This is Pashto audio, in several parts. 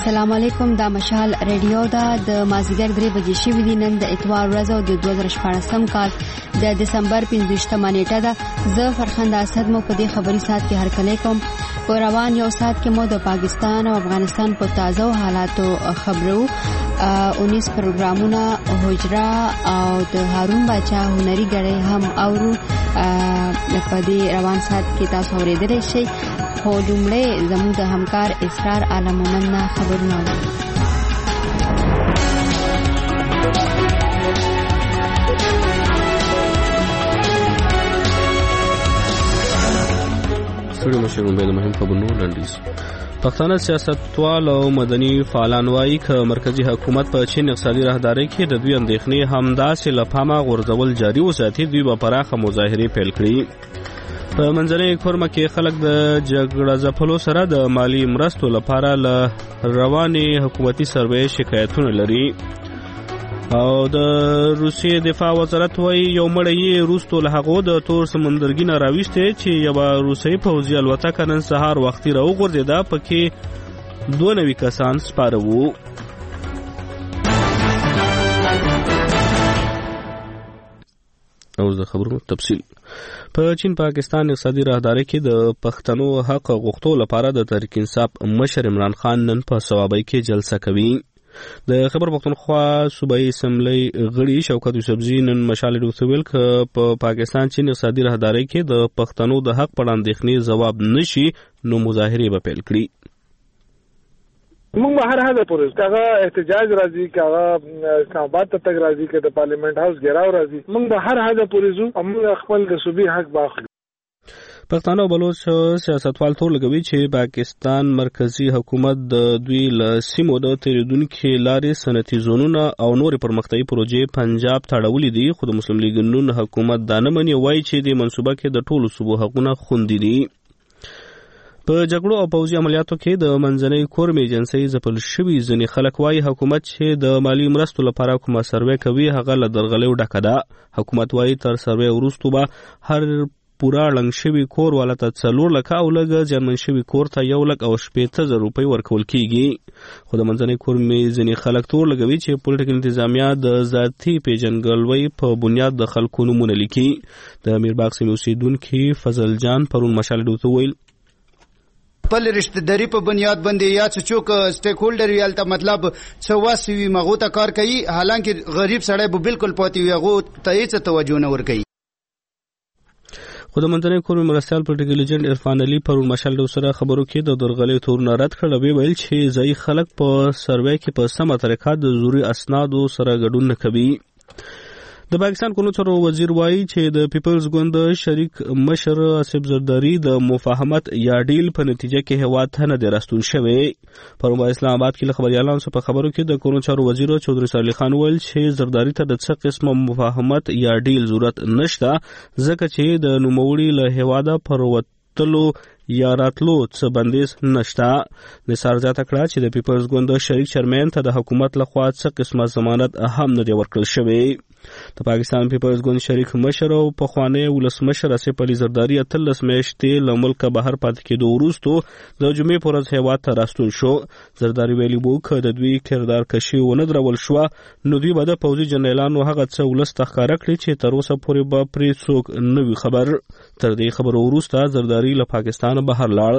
السلام علیکم. دا مشال ریډیو دا د مازیګر 3 بجې شوې دي. نن د اتوار ورځ او د 2014 کال د دسمبر 15 نیټه ده. زه فرخنده اسد مو په دې خبري سات کې هرکلی کوم. په روان یو سات کې مو د پاکستان او افغانستان په تازه حالاتو خبرو 19 پروګرامونه حجره او د هارون باچا هنري غړي هم اورو. په دې روان سات کې تاسو اورېدلی شئ. خو لومړی زموږ د همکار اسرار عالم مومن نه خبرونه اورو. ستړي مشرون به د مهم خبرونو لنډیز. پښتانه سیاستوال او مدني فعالان وایي چې مرکزی حکومت په چین اقتصادي راهداري کې د دوی اندېښنې همداسې له پامه غورځول جاري وساتي. دوی به پراخه مظاهرې پیل کړي. په منځنۍ کورمه کې خلک د جګړه ځپلو سره د مالی مرستو لپاره له رواني حکومتي سروې شکایتونه لري. او د روسیې دفاع وزارت وایي یو مړی روسو له هغو د تور سمندرګي نه راويسته چې یو روسي پوځي الوتکه نن سهار وختي راوغورځیده. پکې 92 کسان سپاره وو. او د خبرونو تفصیل. په چین پاکستان اقتصادي راهداري کې د پښتنو حق غوښتو لپاره د تحریک انصاف مشر عمران خان نن په ثوابۍ کې جلسه کوي. د خبر پښتونخوا صوبایي اسمبلی غړي شوکت یوسفزي نن مشال ډوته ویل چې په پاکستان چین اقتصادي راهداري کې د پښتنو د حق په اندېښنې ځواب نشي نو مظاهرې به پیل کړي. موږ به هر حد پورې کاغه احتجاج راځي کاغه اسلام آباد ته تک راځي که د پارلیمنت هاوس ګراو راځي. موږ به هر حد پورې ځو او موږ خپل د صوبې حق باخلو. پښتانه او بلوچ سیاستوال تور لګوي چې پاکستان مرکزی حکومت د دوی له سیمو د تیریدونکو لارې صنعتي زونونه او نور پرمختیايي پروژې پنجاب ته اړولې دي. خو د مسلم لیگ نون حکومت دا نه مني. وایي چې د منصوبه کې د ټولو صوبو حقونه خوندي دي. په جګړو او پوځي عملیاتو کې د منځنۍ کورم ایجنسۍ ځپل شوي ځینې خلک وایي حکومت چې د مالی مرستو لپاره کومه سروې کوي هغه له درغلیو ډکه ده. حکومت وایي تر سروې وروسته به هر پورا لنګ شوی کور والا ته 4 لک او لګ جرمن شوی کور ته 1,80,000 روپۍ ورکول کیږي. خو د منځنۍ کور می ځینې خلک تور لګوي چې پولیټیکل انتظامیه د ذاتي پیژنګلوي په بنیاد د خلکو نومونه لیکي. د میرباغ سیمې اوسیدونکي فضل جان پرون مشال ډوته ویل خپل رشتہ داری په بنیاد باندې یا څوک سټیک هولډر ویل ته مطلب څه واسوي مغو ته کار کوي. حالانکه غریب سړی به بالکل پاتې وي هغه ته هیڅ توجه نه ورکوي. خو د منځنۍ کورم مرستیال پولیټیکل ایجنټ عرفان علي پرون مشال ډو سره خبرو کې د درغلې تورونه رد کړل. ویل چې ځای خلک په سروې کې په سمه طریقه د ضروري اسنادو سره ګډون نه کوي. د پاکستان قانون سره وزیر وایي چې د پیپلز ګوند شریک مشر اسف زرداری د مفاهمت یا ډیل په نتیجه کې هواد ته نه راستون شوی. پرون اسلام آباد کې خبريالانو سره په خبرو کې د قانون سره وزیر چودري صالح خان ویل چې زرداری ته د څه قسمه مفاهمت یا ډیل ضرورت نشته ځکه چې د نوموړي له هواده پروتلو یا راتلو څه بندیز نشته. نثار زیاته کړه چې د پیپلز ګوند شریک چیرمن ته د حکومت لخوا څه قسمه ضمانت هم نه دی ورکړل شوی. د پاکستان پیپلز ګوند شریک مشر او پخوانی ولسمشر اسف علي زرداری 13 میاشتې له ملک بهر پاتې کېدو وروسته د جمعې پر ورځ هیواد ته راستون شو. زرداری ویلي وو چې د دوی کردار کشي ونه درول شو نو دوی به د پوځي جنرالانو هغه څه ولست ښکارا کړی چې تر اوسه پورې به پرې څوک نه وي خبر. تر دې خبرو وروسته زرداری له پاکستان بهر لاړ.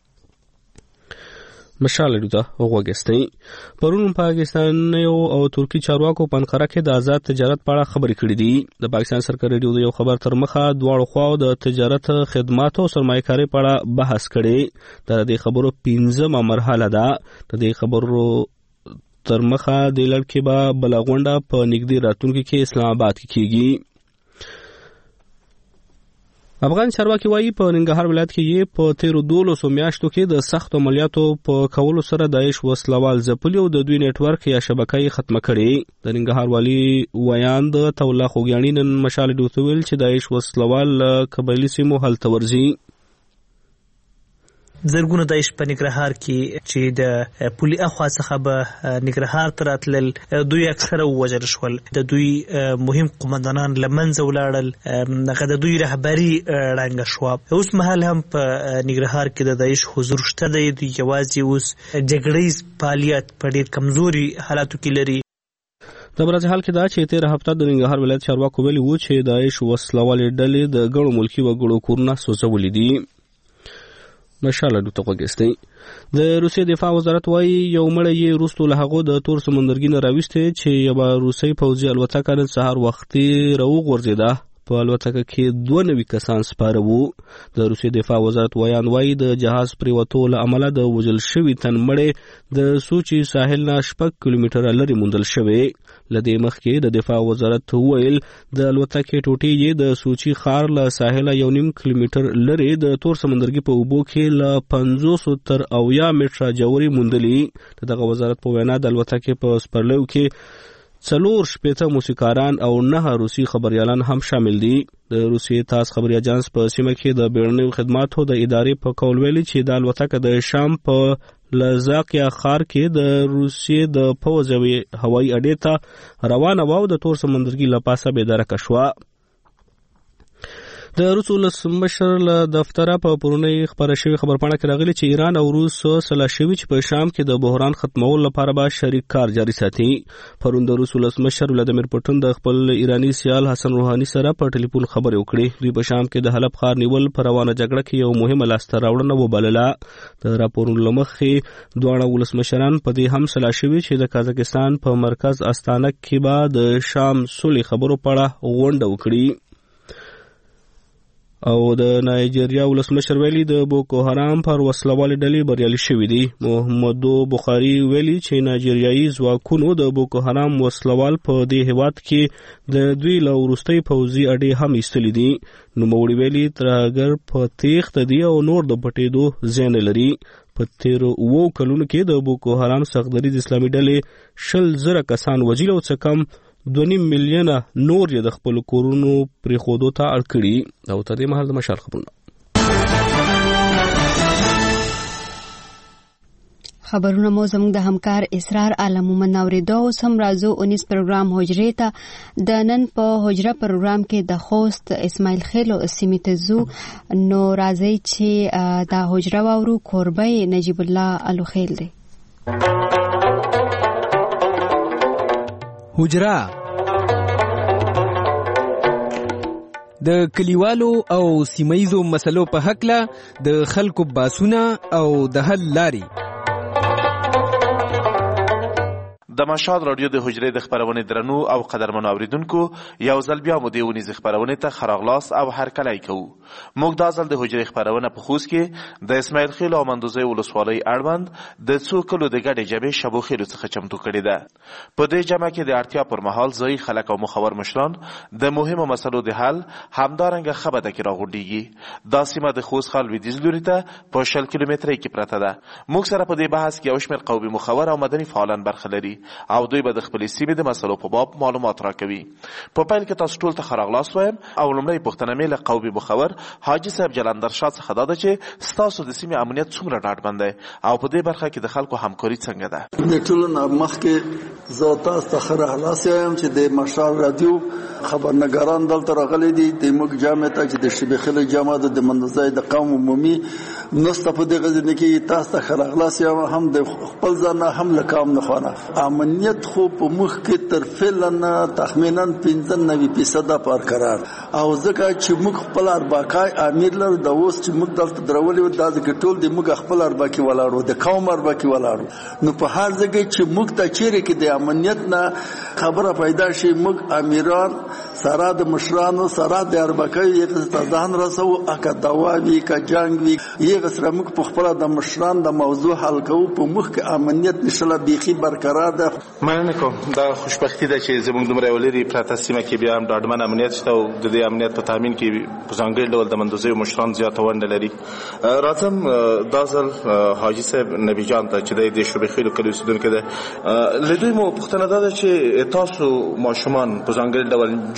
مشال ډوته وګورئ. پرون پاکستان او ترکی چارواکو په انقره کې د آزاد تجارت په اړه خبرې کړې دي. د پاکستان سرکاري ریډیو د یو خبر تر مخه دواړو خواو د تجارت خدماتو او سرمایه‌کاري په اړه بحث کړي. د دې خبرو 15مه مرحله ده. د دې خبرو تر مخه د لړکې به بلغونډه په نږدې راتلونکي کې اسلام آباد کې کیږي. افغان چارواکي وایي په ننګرهار ولایت کې یې په 13 میاشتو کې د سخت عملیاتو په کولو سره داعش وسلوال ځپلي او د دوی نتورک یا شبکه یې ختمه کړې. د ننګرهار والي ویاند تولا خوګیاڼي نن مشال ډوته ویل چې داعش وسلوال قبایلي سیمو هلته ورځي. زرګونه د عشق په نګرهار کې چې د پولي اخوا څخه به نګرهار ته راتلل، دوی اکثره ووژل شول، د دوی مهم قومندانان له منځه ولاړل، هغه د دوی رهبري ړنګه شوه. اوس مهال هم په نګرهار کې د داعش حضور شته دی، دوی یوازې اوس جګړیز فعالیت په ډېر کمزوري حالاتو کې لري. د برازیل حال کې دا چې تیر هفته د ننګرهار ولایت چارواکو ویلي وو چې داعش وسلوالې ډلې د ګڼو ملکي وګړو کورونه سوځولي دي. مشاله دوته وګستې د روسیې دفاع وزارت وايي یو مړی یې وروسته له هغو د تور سمندرګي نه راویستې چې یوه روسۍ پوځي الوتکه نن سهار وختي راوغورځېده. په الوتکه کې 92 کسان سپاره وو. د روسیې دفاع وزارت ویان وايي د جهاز پریوتو له امله د وژل شوي تن مړی د سوچي ساحل نه 6 کیلومتره لرې موندل شوی. له دې مخکې د دفاع وزارت وویل د الوتکې ټوټې یې د سوچي ښار له ساحله 1.5 کیلومتر لرې د تور سمندرګي په اوبو کې له 50 تر 80 متره ژورې موندلې. د دغه وزارت په وینا د الوتکې په سپرلیو کې 4 موسیقاران او 9 روسي خبريالان هم شامل دي. د روسیې تاس خبري اجانس په سیمه کې د بیړنیو خدماتو د ادارې په قول ویلي چې د الوتکه د شام په لزاقیا ښار کې د روسیې د پوځ هوایي اډې ته روانه وه او د تور سمندرګي له پاسه بېدرکه شوه. د روس ولسمشر له دفتره په پرونی خبره شوی خبرپاڼه کې راغلی چې ایران او روس سلا شوي چې په شام کې د بحران ختمولو لپاره به شریک کار جاري ساتي. پرون د روس ولسمشر ولادیمیر پوټین د خپل ایرانی سیال حسن روحاني سره په ټلیفون خبرې وکړې. دوی په شام کې د حلب ښار نیول په روانه جګړه کې یو مهمه لاسته راوړنه وبلله. د راپورونو له مخې دواړه ولسمشران په دې هم سلا شوي چې د قازقستان په مرکز استانه کې به د شام سولې خبرو په اړه غونډه وکړي. او د نایجیریا ولسمشر ویلي د بوکو حرام پر وسلوالې ډلې بریالي شوي دي. محمدو بخاري ویلي چې نایجیریایي ځواکونو د بوکو حرام وسلوال په دې هیواد کې د دوی له وروستۍ پوځي اډې هم ایستلي دي. نوموړي ویلي ترهګر په تیښته دي او نور د پټېدو ځای نه لري. په تیرو 7 کلونو کې د بوکو حرام سختدریز اسلامي ډلې 20,000 کسان وژلي او څه کم 2.5 میلیونه نور یې د خپل کورونو پرېښودو ته اړ کړي. او تر دې مهال د مشال خبرونه. خبرونه مو زموږ د همکار اسرار عالمومن اوریدو. اوس هم راځو 19 پروګرام حجرې ته. د نن په حجره پروګرام کې د خوست اسماعیل خیلو سیمې ته ځو. نو راځي چې دا حجره واورو. کوربه نجیب الله الوخیل دی. حجره د کلیوالو او سیمایزو مسلو په حقله د خلکو باسونه او د حل لاري. د مشال رادیو د حجرې د خبرونه درنو او قدرمنو اوریدونکو یو ځل بیا مو د ونیز خبرونه ته خراغلاس او هرکلی کوو. موږ دا ځل د حجرې خبرونه په خوست کې د اسماعیل خیل او مندوزي ولسوالۍ اړوند د څو کلو د ګډې جبهې شبو خیلو څخه چمتو کړې ده. په دې جمع کې د اړتیا پر مهال ځای خلک او مخور مشران د مهمو مسلو د حل همدارنګه خبره کې راغونډيږي. دا سیمه د خوست خال لویدیځ لوري ته په 60 کیلومتره کې پرته ده. موږ سره په دې بحث کې یو شمېر قومي مخور او مدني فعالان برخه لري او دوی به د خپلې سیمې د مسلو په باب معلومات راکوي. په پیل کې تاسو ټول ته ښه راغلاست وایم او لومړی پوښتنه مې له قومي مخور حاجي صاحب جلندر شاه څخه دا ده چې ستاسو د سیمې امنیت څومره ډاډمن دی او په دې برخه کې د خلکو همکاري څنګه ده؟ د ټولو نه مخکې زه تاسو ته ښه راغلاست وایم چې د مشال رادیو خبرنګاران دلته راغلي دي. د موږ جامع ته چې د شبیخل جامع د منځای د قوم عمومي نسته په دې غزنه کې تاسو ته ښه راغلاست وایم هم د خپل ځان هم له قوم نه خونه. امنیت خو په مخ کې تر فعلا تخمینا 95% پر قرار او ځکه چې موږ خپل ارباکای امیر لرو د اوس چې موږ دلته درولې دا ځکه ټول د موږ خپل ارباکي ولاړو د قوم ارباکي ولاړو. نو په هر ځای چې موږ ته چیرې کې د امنیت نه خبره پیدا شي موږ امیران سره د مشرانو سره د ارباکای یو ځان رسو اکه داوی کا جنگ وی یو سره موږ په خپل د مشران د موضوع حل کوو. په مخ کې امنیت نشله بيخي برقرار ده. مننه کوم. دا خوشبختی ده چې زموږ دومره ولري پراته سیمه کې بیا هم ډاډمن امنیت شته او د دې امنیت په تامین کې په ځانګړي ډول د مندوزي مشران زیاته ونډه لري. راځم دا ځل حاجي صاحب نبی جان ته چې د شوبې خیلو کلیو اوسیدونکی ده. له دوی مو پوښتنه ده چې تاسو ماشومان په ځانګړي ډول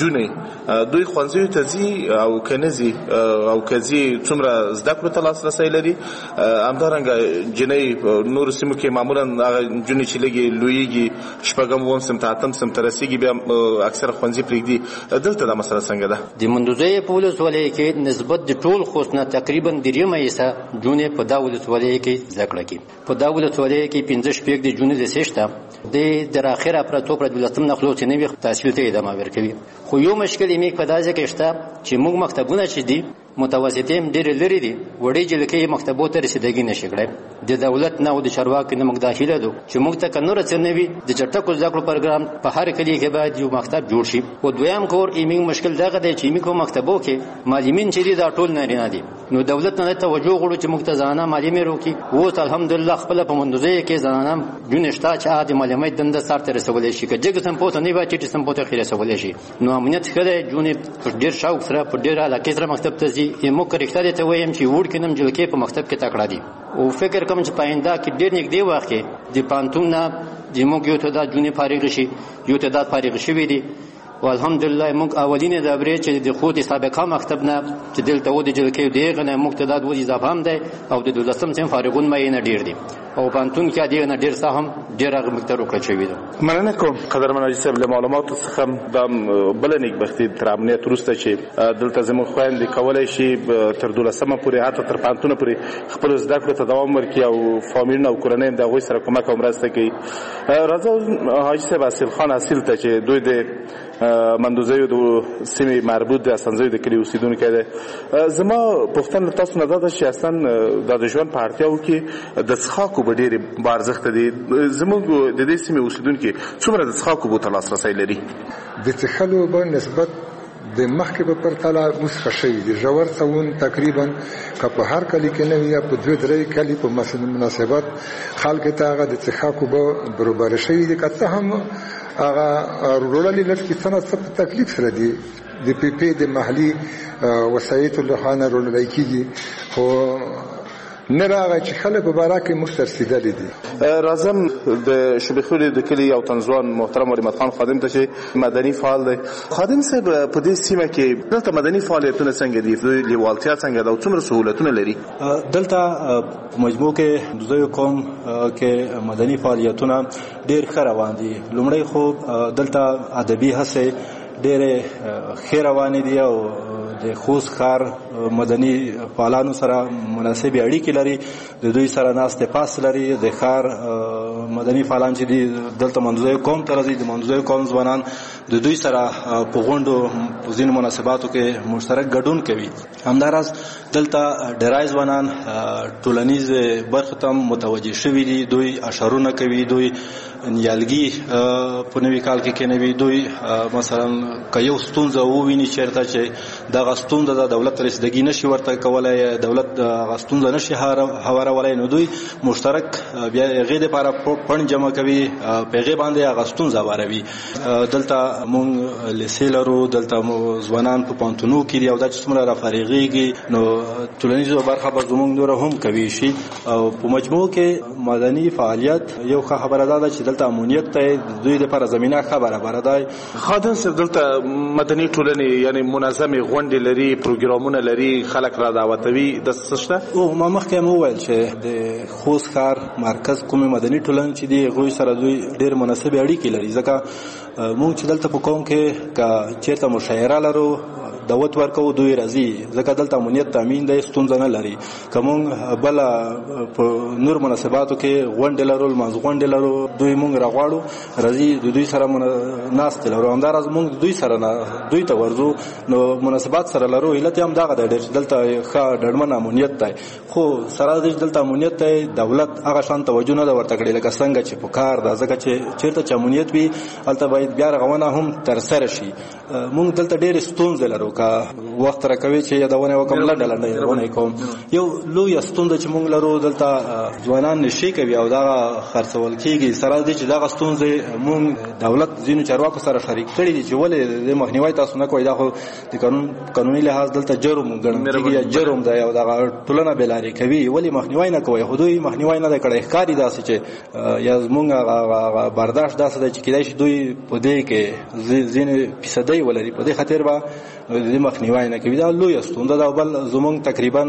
نجونې دوی ښوونځیو ته ځي او که نه ځي او که ځي څومره زده کړو ته لاسرسی لري. همدارنګه جنۍ نورو سیمو کې معمولا هغه نجونې چې لږې لویېږي 6 اووم صنف ته 8 صنف ته رسېږي بیا اکثره ښوونځي پرېږدي. دلته دا مسله څنګه ده؟ د مندوزۍ په ولسوالۍ کې نسبت د ټول خوست نه تقریبا 3 حصه جونې په دا ولسوالۍ کې زده کړه کوي. په دا ولسوالۍ کې 15 د جونې د سشته د در اخره پرتو پر دولتم نخلو چې نوی تحصیل ته ادامه ورکوي. خو یو مشکل یې په داسې کې شته چې موږ مکتبونه چې دي متوسطیم ډېر لري دي وړي جلکې مکتبو ته رسیدګي نشي کړای. د دولت نه او د چارواکو نه موږ داخله دو چې موږ ته کنور څه نوي د چټکو زده کړو پروګرام په هر کلی کې باید یو مکتب جوړ شي. او دویم کور ایمینګ مشکل دغه دی چې ایمینګ مکتبو کې معلمین چې دي دا ټول نه دي. نو دولت نه توجه غواړي چې موږ ته ځانه معلمین روکي. اوس الحمدلله خپل په مندوزۍ کې ځانانه جونشتا چې عادي معلومات دند سره رسولې شي که جګ سم پوت نه وای چې سم پوت خیره رسولې شي. نو امنیت خله جونې ډېر شاوخ سره په ډېر علاقه سره مکتب ته ځي. یمو کرکټر ته وایم چې وړ کینم جلکې په مکتب کې تکړه دي او فکر کوم چې پاینده کې ډېر نږدې وخت کې د پانتون نه د موږ یو ته د جونې فارغ شي یو ته د فارغ شوی دي. والحمدلله موږ اولینې د برې چې د خود سابقه مکتب نه چې دلته و د جلکې دیغه نه موږ ته د وځي اضافه هم دی او د 12م سم فارغون مې نه ډېر دي او پانتون کې دیغه نه ډېر سهم ډېر هغه مکتب وکړ شوی دی. مننه کوم قدرمن حاجي صاحب له معلوماتو څخه د بل نیکبختي تر امنیت وروسته چې دلته زموږ خويندې کولای شي تر 12مه پورې حتی تر پانتونه پورې خپل زده کړو ته دوام ورکړي او فامیلونه او کورنۍ د هغوی سره کومک او مرسته کوي. راځو حاجي صاحب اصیل خان اصیل ته چې دوی د مندوزیو د سیمې مربوط د اسانزیو د کلي اوسیدونکي دی. زما پوښتنه تاسو نه ده چې اصلا د ژوند په اړتیاو کې د څښاکو به ډېرې بارزښته دي. زموږ د دې سیمې اوسیدونکي څومره د څښاکو اوبو ته لاسرسی لري؟ د څښلو اوبه نسبت د مخکې په پرتله مسخه شوي دي. ژور څون تقریبا که په هر کلي کې نه وي یا په 2-3 کلي په مناسبت خلکو ته هغه د څښاکو اوبه برابر شوي دي. که څه هم هغه رولالي لږ کې څه په تکلیف سره دي د پی پی د محلي وسایطو له خوا نه روللی کېږي خو نه راغی چې خلک په باره کې موږ ترسېدلي دي. راځم د شبخوري د کلي یو تنځوان محترم رحمت خان خادم ته چې مدني فعال دی. خادم صاحب په دې سیمه کې دلته مدني فعالیتونه څنګه دي؟ لیوالتیا څنګه ده او څومره سهولتونه لري؟ دلته په مجموع کې د دوی قوم کې مدني فعالیتونه ډېر ښه روان دي. لومړی خو دلته ادبي هڅې ډېرې ښې روانې دي او د خوست ښار مدني فعالانو سره مناسبې اړیکې لري. د دوی سره ناستې پاس لري. د ښار مدني فعالان چې دي دلته مندوزیو قوم ته راځي. د مندوزیو قوم ځوانان د دوی سره په غونډو په ځینو مناسباتو کې مشترک ګډون کوي. همداراز دلته ډیری ځوانان ټولنیز برخو ته متوجه شوي دي. دوی اشعارونه کوي. دوی نیالګي په نوي کال کې کېنوي. دوی مثلا که یو ستونزه وویني چېرته چې دغه ستونزه د دولت رسیدګي نشي ورته کولی دولت دغه ستونزه نشي هوارولی نو دوی مشترک بیا هغې دپاره پڼ جمع کوي په هغې باندې هغه ستونزه هواروي. دلته مونږ لیسې لرو. دلته ځوانان په پوهنتونو کې دي او دا چې څومره رافارغېږي نو ټولنیزو برخه به زموږ نوره هم کوي شي. او په مجموع کې مدني فعالیت یو ښه خبره دا ده چې دلته امنیت ته د دوی دپاره زمینه ښه برابره ده. خادم صاحب دلته مدني ټولنې یعنې منظمې غونډې لري پروګرامونه لري خلک را دعوتوي د څه شته؟ او ما مخکې هم وویل چې د خوست ښار مرکز کومې مدني ټولنې چې دي هغوی سره دوی ډېر مناسبې اړیکې لري. ځکه موږ چې دلته په قوم کې که چېرته مشاعره لرو دعوت ورکوو دوی راځي. ځکه دلته امنیت تامین دی ستونزه نه لري. که موږ بله په نور مناسباتو کې غونډې لرو لمانځ غونډې لرو دوی موږ راغواړو راځي د دوی سره ناستې لرو. همداراز موږ دوی سره دوی ته ورځو نو مناسبات سره لرو. علت هم دغه دی ډېر چې دلته ښه ډډمن امنیت دی. خو سره د دلته امنیت دی دولت هغه شان توجه نه ده ورته کړې لکه څنګه چې پکار ده. ځکه چې چېرته چې امنیت وي هلته باید بیا رغونه هم ترسره شي. موږ دلته ډېرې ستونزې لرو. که وخت راکوي چې یادونه وکم لنډه یادونه کوم. یو لوی ستونزه چې موږ لرو دلته ځوانان نشي کوي او دا خرڅول کیږي. سره دې چې دا ستونزه موږ دولت ځینو چارواکو سره شریک کړي دي چې ولې د مخنیوي تاسو نه کوي. دا خو د قانوني لحاظ دلته جرم ګڼل کیږي یا جرم دی او دا ټولنه بلاري کوي. ولې مخنیوي نه کوي؟ خو دوی مخنیوي نه کړي. ښکاری داسې چې یا زمونږ برداشت داسې دی چې کېدای شي دوی په دې کې ځینې فیصدۍ ولري، په دې خاطر به د مخنیوي نه کوي. دا لویه ستونزه ده. بل زمونږ تقریبا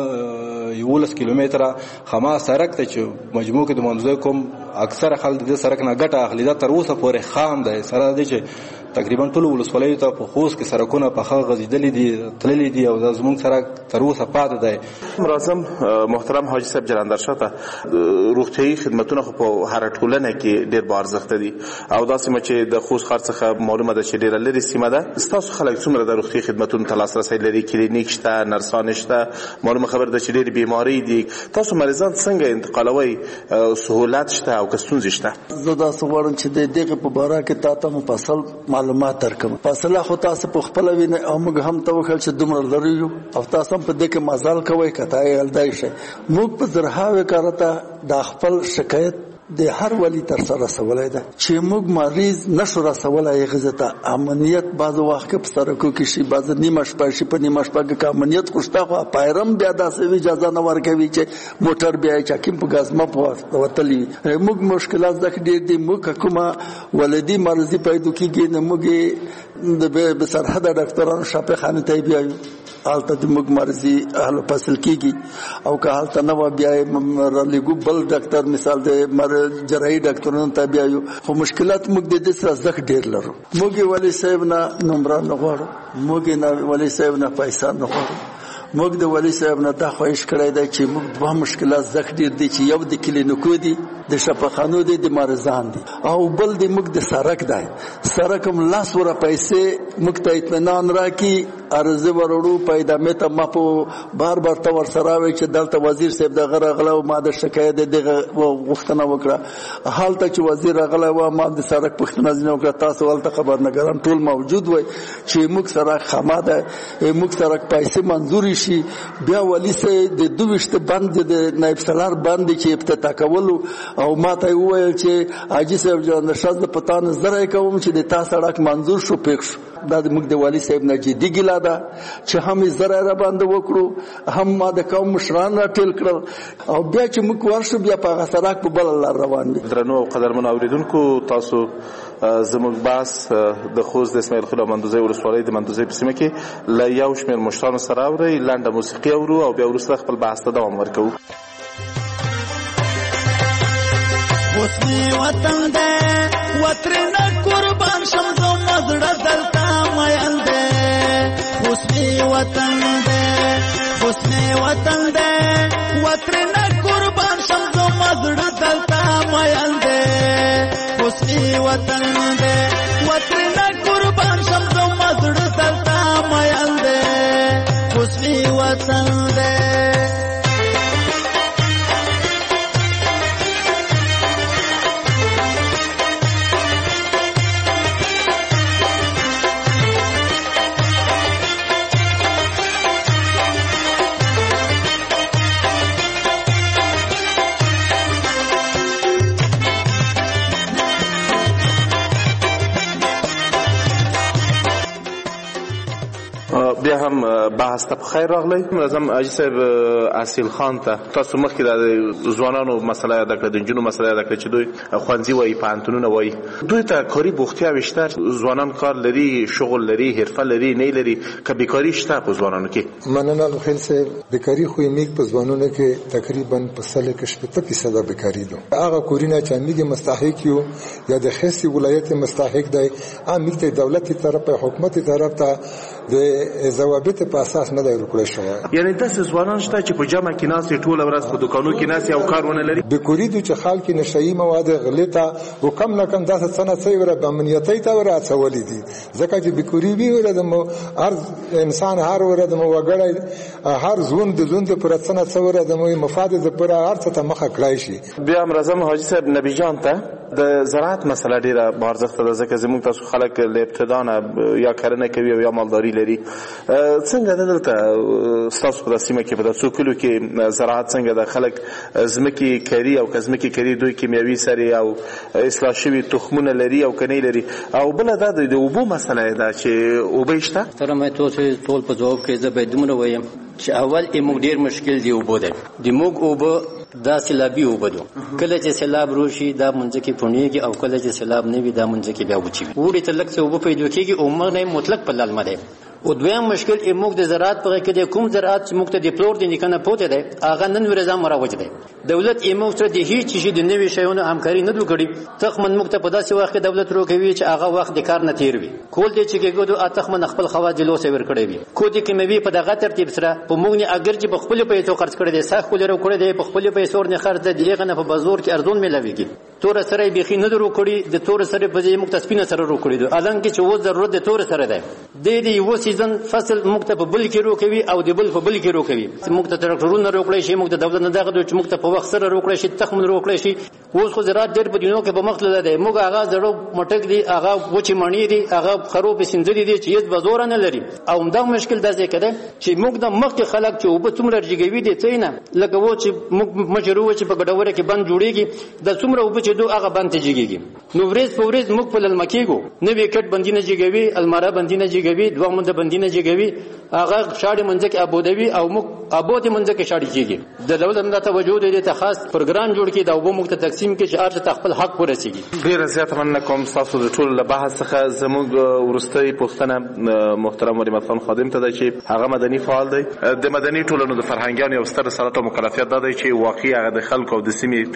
11 کیلومتره خما سړک ته چې مجموع کې د منځوي کوم اکثر خلک د سړک نه ګټه اخلي. دا تر اوسه پورې خام دی. سره دی چې تقریبا ټول ولسوالیو ته په خوست کې سړکونه په ښه غځېدلي دي، تللي دي او دا زموږ سړک تر اوسه پاتې دی. راځم محترم حاجي صاحب جلندر شاه ته. روغتیایي خدمتونه خو په هر ټولنه کې ډېر با ارزښته دي او دا سیمه چې د خوست ښار څخه معلومه ده چې ډېره لرې سیمه ده. ستاسو خلک څومره د روغتیایي خدمتونو ته لاسرسی لري؟ کلینیک شته، نرسان شته، معلومه خبره ده چې ډېرې بیمارۍ دي. تاسو مریضان څنګه انتقالوئ؟ سهولت شته او که ستونزې شته؟ زه داسې غواړم چې د دغې په باره کې تا ته مفصل معلومات درکړم. فاصله خو تاسو په خپله وینئ او موږ هم ته وښیل چې دومره لرې یو او تاسو هم په دې کې مزال کوئ که ته یې هلدی شئ. موږ په زرهاوې کاره ته دا خپل شکایت د هر ولی تر سره رسولی ده چې موږ مریض نشو رسولی هغې ته. امنیت بعض وخت کې په سړکو کې شي، بعض نیمه شپه شي. په نیمه شپه کې که امنیت خو شته خو پایرم بیا داسې اجازه نه ورکوي چې موټر بیا یې چاکیم په ګازمه په وتلی وي. موږ مشکلات ځکه ډېر دي. موږ که کومه ولدي مرضي پیدا کېږي نو موږ د بسرحده ډاکټرانو شفاخانې ته یې بیایو، هلته د موږ مرضي حل فصل کېږي او که هلته نه وه بیا یې رالیږو بل ډاکټر مثال د جراحي ډاکټرانو ته بیایو. خو مشکلات موږ د دې سره زده ډېر لرو. موږ یې والي صاحب نه نمبر نه غواړو، موږ یې والي صاحب نه پیسې نه غواړو. موږ د والي صاحب نه دا خواهش کړی دی چې موږ دوه مشکلات زده ډېر دي چې یو د کلینیکو دي، د شفاخانو دي، د مریضان دي او بل د موږ د سړک دی. سړک هم لاس وره پیسې موږ ته اطمینان راکړي. عرضې وروړو په ادامې ته ما په بار بار ته ورسره وایي چې دلته وزیر صاحب دغه راغلی او ما د شکایت دغه غوښتنه وکړه. هلته چې وزیر راغلی و ما د سړک پوښتنه ځینې وکړه. تاسو هلته خبرنګاران ټول موجود وای چې موږ سړک خامه ده، موږ سړک پیسې منظورې شي. بیا والي صاحب د 22 بند د نایب سالار بند چې افتتاح کولو او ما ته وویل چې حاجي صاحب جلندر شاه زه په تا نظر کوم چې د تا سړک منظور شو پېښ شو. دا موږ د والي صاحب نه جدي ګیله ده چې هم یې زر را باندې وکړو، هم ما د قوم مشران راټیل کړل او بیا چې موږ ورشو بیا په هغه سړک په بله لار روان دي. درنو او قدرمنو اورېدونکو، تاسو زموږ بحث د خوست د اسماعیل خیل او مندوزۍ ولسوالۍ د مندوزۍ په سیمه کې له یو شمېر مشرانو سره اورئ. لنډه موسیقي اورو او بیا وروسته خپل بحث ته دوام ورکوو. حسنی وطن ده وطرنا قربان شم زما زړه دلته مایل ده. حسنی وطن ده حسنی وطن ده وطرنا قربان شم زما زړه دلته مایل ده. حسنی وطن ده وطرنا قربان شم زما زړه دلته مایل ده. حسنی وطن ده بیا هم بحث ته په خیر راغلی. راځم حاجي صاحب اصیل خان ته. تاسو مخکې د ځوانانو مسله یاده کړه، د نجونو مسله یاده کړه چې دوی ښوونځي وایي، پوهنتونونه وایي. دوی ته کاري بوختیاوې شته؟ ځوانان کار لري، شغل لري، حرفه لري، نه لري؟ که بیکاري شته په ځوانانو کې؟ مننه الخیل صاحب. بیکاري خو یې په ځوانانو کې تقریبا په سل کې 70% بیکاري ده. هغه کورونه چې میګه مستحق یو یا د خاص ولایت مستحق دی، امیر ته دولتي طرف حکومت طرف ته د ضوابط په اساس نه دی ورکړی شوی. یعنی داسې ځوانان شته چې په جمع کې ناست ټوله ورځ په دوکانو کې ناست او کار ونه لري. بیکاري د چې خلک نشئی مواد غلیطه او کم نه کم داسې څنګه څه ور د امنیتي ته ور اڅولې دي. ځکه چې بیکاري وی ور د هر انسان هر ور د وګړی هر ځوند د ځوند پر څنګه څه ور د مفاد د پر هر څه ته مخه کړای شي. بیا هم راځم حاجي صاحب نبی جان ته. د زراعت مسله ډیره بارزښت ده ځکه زموږ تاسو خلک له ابتدا نه یا کرنه کوي او یا مالداري لري. څنګه دلته ستاسو په سیمه کې په داسو کلو کې زراعت څنګه د خلک ځمکې کری او ځمکې کری دوی کیمیاوي سري او اصلاح شوي تخمونه لري او کني لري؟ او بل دا د اوبو مسله ده چې اوبه شته. تر مې تاسو ټول په جواب کې زه به دومره وایم چې اول موږ ډیر مشکل دی اوبه ده. د موږ اوبه دا سیلابي اوبه ده. کله چې سیلاب روشي دا منځ کې پونیږي او کله چې سیلاب نه وي دا منځ کې بیا وچی وړي ته لکه اوبه پیدا کیږي او موږ نه مطلق په لالمه ده. او دویم مشکل موږ د زراعت په کې د کوم زراعت چې موږ ته د پلور د نکنه پوته ده هغه نن ورځ مروج ده. دولت موږ سره د هیڅ شي د نوي شیونو همکاري نه وکړي. تخمن موږ ته په داسې وخت کې دولت روکوي چې هغه وخت د کار نه تیر وي. کول دي چې ګورو تخمن خپل خواجه لوسه ور کړی وي. کو دي کې مې په دغه ترتیب سره په موږ نه اگر چې په خپل پیسو خرج کړی دي سخت کولر کړی دي په خپل پیسو نه خرج دي هغه نه په بازار کې ارزون ملويږي. تور سره بيخي نه درو کړی د تور سره په موږ تسپینه سره رو کړی دي. الان کې چې و ضرورت د تور سره ده. د دې یو سیزن فصل موږ ته په بل کې روکوي او د بل په بل کې روکوي. موږ ته ترکټورونه روکړی شي موږ ته دولت نه دغه چې موږ ته په وخت سره روکړی شي تخم روکړی شي. اوس خو زراعت ډېر په دینو کې په مخ لده موږ هغه زړو مټک دي هغه وچی مڼې دي هغه خروب سندري دي چې هیڅ بازار نه لري. او دا مشکل دا ځکه ده چې موږ د مخ کې خلک چې وب څومره رجګوي دي څه نه لکه و چې موږ مشروع چې په ګډوره کې بند جوړيږي د څومره وب چې دوه هغه بند جګيږي. نو ورځ په ورځ موږ په لمکیګو نوې کټ بندینه جګوي الماره بندینه جګوي دوه مونږ بندینه جګوي هغه شاړې منځ کې ابودوي او موږ ابود منځ کې شاړې کیږي. د دولت نه توجه دي ته خاص پروګرام جوړ کړي دا وب موږ ته تقسیم کې چې ارته خپل حق ورسیږي. ډیر زیات مننه کوم تاسو د ټول له بحث څخه زموږ ورستۍ پوښتنه محترم ولي مفخم خادم ته ده چې هغه مدني فعال دی. د مدني ټولنو د فرهنګیانو یو ستر رسالت او مکلفیت ده چې واقعي هغه د خلکو او د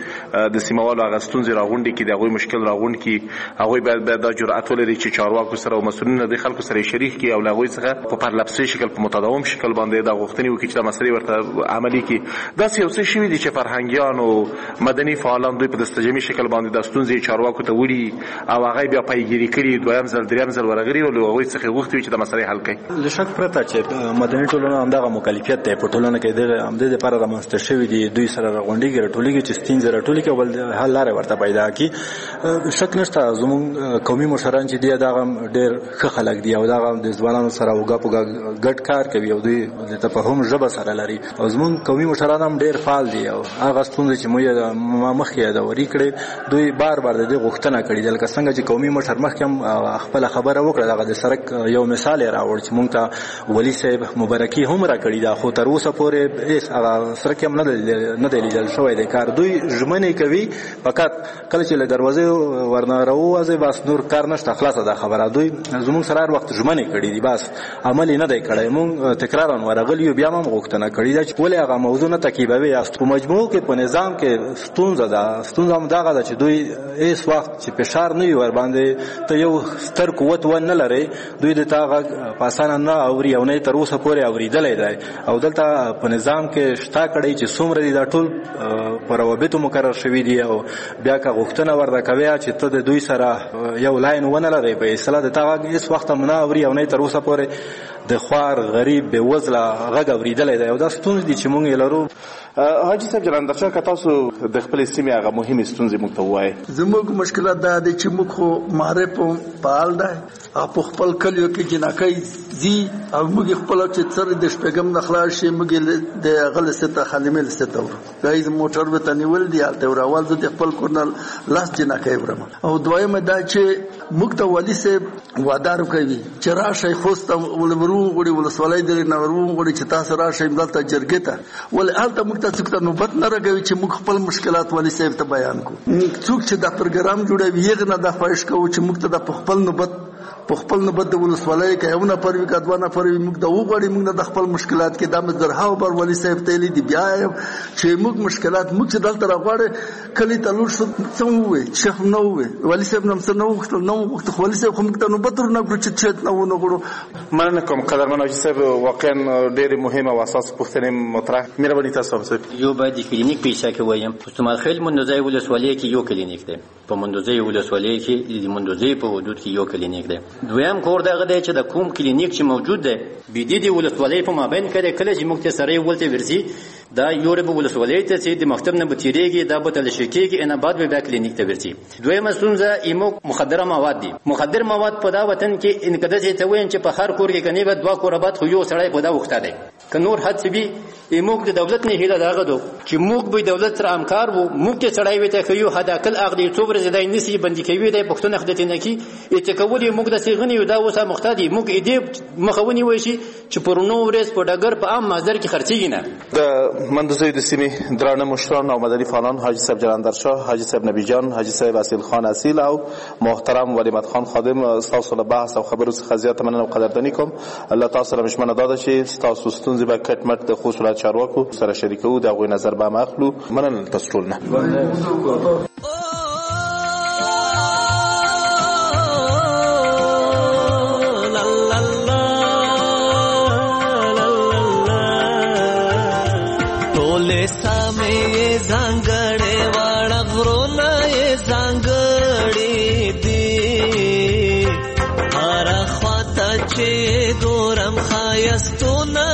سیموالو هغه ستونزې راغونډي کې د هغوی مشکل راغونډ کې هغوی باید دا جرأت ولري چې چارواکو سره او مسؤلینو د خلکو سره شریک کړي او له هغوی څخه په پرلپسې شکل په متداوم شکل باندې دا غوښتنې وکړي چې دا مسلې ورته عملي کړي. داسې یو څه شوي دي چې فرهنګیان او مدني فعالان دوی په دستجمي شکل باندې د ستونزې چارواکو ته وړي او هغه بیا پیګیري کړي دویم ځل دریم ځل ورغلي او له هغوی څخه غوښتي چې دا مسلې حل کړي. له شک پرته چې مدني ټولنه همدغه مکلفیت دی په ټولنه کې د همدې لپاره رامنځته شوي دي دوی سره راغونډېږي راټولېږي چې ستونزې راټولې کړي او بل حل لارې ورته پیدا کړي. شک نشته زموږ قومي مشران چې دي دغه ډېر ښه خلک دي او دغه د ځوانانو سره اوږه په اوږه ګډ کار کوي او دوی د تفاهم ژبه سره لري او زموږ قومي مشران هم ډېر فعال دي او هغه ستونزې چې موږ مخکې یادوري کړې دوی بار بار د دې غوښتنه کړې ده لکه څنګه چې قومي مشر مخکې هم خپله خبره وکړه دغه د سړک یو مثال یې راوړ چې موږ ته ولي صاحب مبارکي هم راکړې ده خو تر اوسه پورې هېڅ هغه سړک هم نه دی لیدل شوی دی. کار دوی ژمنې کوي فقط کله چې له دروازې ورنه راووځي بس نور کار نشته خلاصه ده خبره. دوی زموږ سره هر وخت ژمنې کړي دي بس عمل یې نه دی کړی. موږ تکرارا ورغلي یو بیا هم غوښتنه کړې ده چې ولې هغه موضوع نه تعقیبوي. په مجموع کې په نظام کې ستونزه ده ستونزه هم دغه ده چې دوی هېڅ وخت چې فشار نه وي ورباندې ته یو ستر قوت ونه لري دوی د تا غږ په اسانه نه اوري او نه تر اوسه پورې اورېدلی دی او دلته په نظام کې شته کړی چې څومره دي دا ټول په روابطو مقرر شوي دي او بیا که غوښتنه ورته کوي چې ته د دوی سره یو لاین ونه لرې په اصطلاح د تا غږ هېڅ وخت هم نه اوري او نه تر اوسه پورې د خوار غریب بې وزله غږ اورېدلی دی او دا ستونزې دي چې موږ یې لرو. حاجي صاحب جلندر شاه که تاسو د خپلې سیمې هغه مهمې ستونزې موږ ته ووایئ. زموږ مشکلات دا دی چې موږ خو معرف فعال دی او په خپل کلیو کې جناکۍ ځي او موږ خپل چې سر د شپږم نه خلاص شي موږ د هغه لسته خانمې لسته ورو ګایز موټر به ته نیول دي هلته ورول زه د خپل کورنل لاس جناکۍ ورم. او دویمه دا چې موږ ته والي صاحب وعده کوي چې راشئ خوست ولورو غوړي ولسوالۍ درې نه ورو غوړي چې تاسو راشئ دلته جرګې ته ولې هلته موږ ته څوک ته نوبت نه راغوي چې موږ خپل مشکلات والي صاحب ته بیان کړو. څوک چې دا پروګرام جوړوي هغه نه دا خواهش کوو چې موږ ته د خپل نوبت د ولسوالۍ کې یو نفر وي که دوه نفر وي موږ ته وغواړي موږ د خپل مشکلات کې دا مې زرهاو بار والي صاحب ته ویلي دي بیا چې موږ مشکلات موږ چې دلته راغواړو کلي ته لوړ شو څه ووایي شیخ نه ووایي والي صاحب نه څه نه وغوښتل نه وغوښتل خو والي صاحب خو موږ ته نوبت ورنه کړو چې چېرته نه ونه کړو. مننه کوم قدرمن حاجي صاحب واقعا ډېرې مهمه او اساسي پوښتنې مطرح مهرباني تاسو صاحب. یو باید د کلینیک په حصه کې وایم استعمال خیل مندوزۍ ولسوالۍ کې یو کلینیک دی په مندوزۍ ولسوالۍ کې د مندوزۍ په حدود کې یو کلینیک دی دویم کور دغه دی چې د کوم کلینیک چې موجود دی بيدي دی ولسوالۍ په مابین کې کله چې موږ ته سره ولته ورسي دا یورب ولسوالۍ ته چې د مکتب نه بتیریږي دا به تل شکیږي ان بعد به کلینیک ته ورسي دویمه ستونزه ایمو مخدره مواد دي مخدر مواد په دا وطن کې ان کده چې ته وین چې په هر کور کې کني به دوا کور بعد خو یو سړی په دا وخته دی ک نور حد سبي ایمو د دولت نه هیله داغه دو چې موږ به دولت سره همکار وو موږ ته سړی وي ته خو هدا کل اغدي څوبر زدای نسی بندي کوي د پښتون خدته نه کی اتکولي موږ د سیغنی دا وسه مختدي موږ دې مخونی وای شي چې پرونو ورس په ډګر په عام مازدر کې خرڅیږي نه د مندوزي د سیمې درانه مشران او مدني فعالان حاجی صاحب جلندر شاه حاجی صاحب نبی جان حاجی صاحب اصیل خان اصیل او محترم ولیمت خان خادم تاسو له بحث او خبرو څخه زیات مننه او قدردانی کوم الله تاسو سره مشمنه داده چې تاسو ستونزې به کټ مټ د خصوصي چارواکو سره شریکو د غوي نظر به مخلو مننه تاسو ټول نه ګورم خایستونه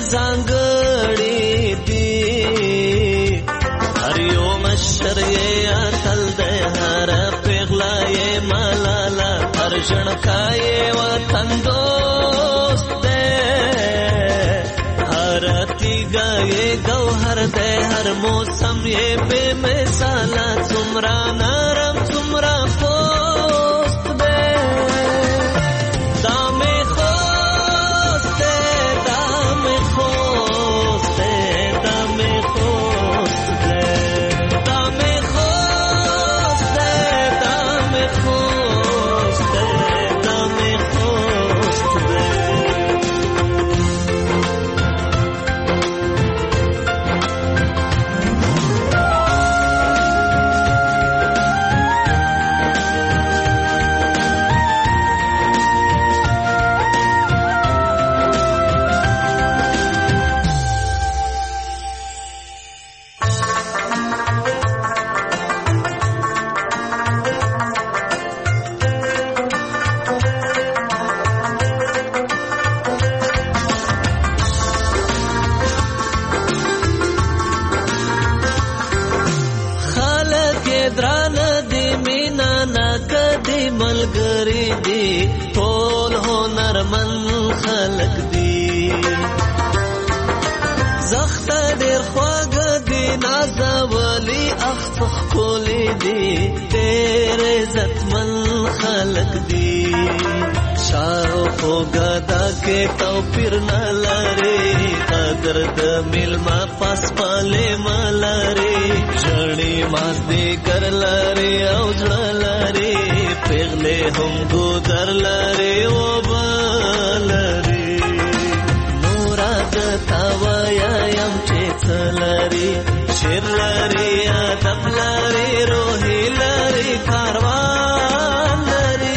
زنګړې دي هر یو مشر یې اتل دی هر پیغله یې ملاله هر ژړکا یې وطن دوست دی هر تیږه یې ګوهر دی هر موسم یې بې مثاله څومره نرم څومره پوست دی توپیر نه لري قدر د ملما پاس پاله ملاري ژړې مازدي کر لري او ځړ لري پیغله هم ګودر لري او بلري نورا د تاویا يم چې څلري شیر لري ادب لري روحي لري کاروان لري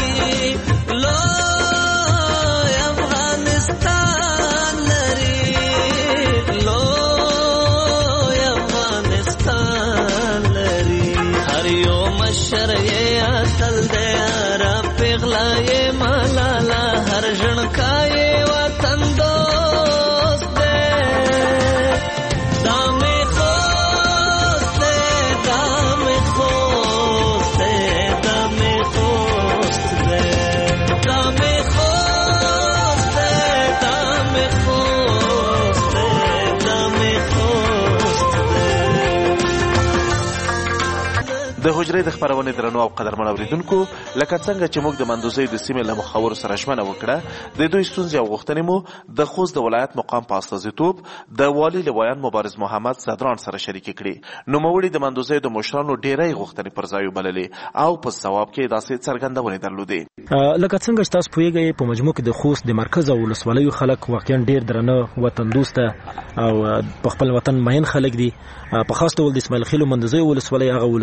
د حجرې د خبرونه درنو او قدرمن اوریدونکو لکه څنګه چې موږ د مندوزي د سیمې له مخاور سره ژمنه وکړه د دوی ستونزې او غوښتنې مو د خوست د ولایت مقام په استازیتوب د والی لویان مبارز محمد صدران سره شریک کړي نو موري د مندوزي د مشرانو ډېرې غوښتنې پر ځای وبللې او په ثواب کې داسې څرګندونه درلودې لکه څنګه چې تاسو پوهیږئ په مجموع کې د خوست د مرکز او ولسوالیو خلک واقعا ډېر درنه وطن دوسته او په خپل وطن مین خلک دي په خاص ډول د اسماعیل خیل مندوزي ولسوالۍ هغه ولسونه دي چې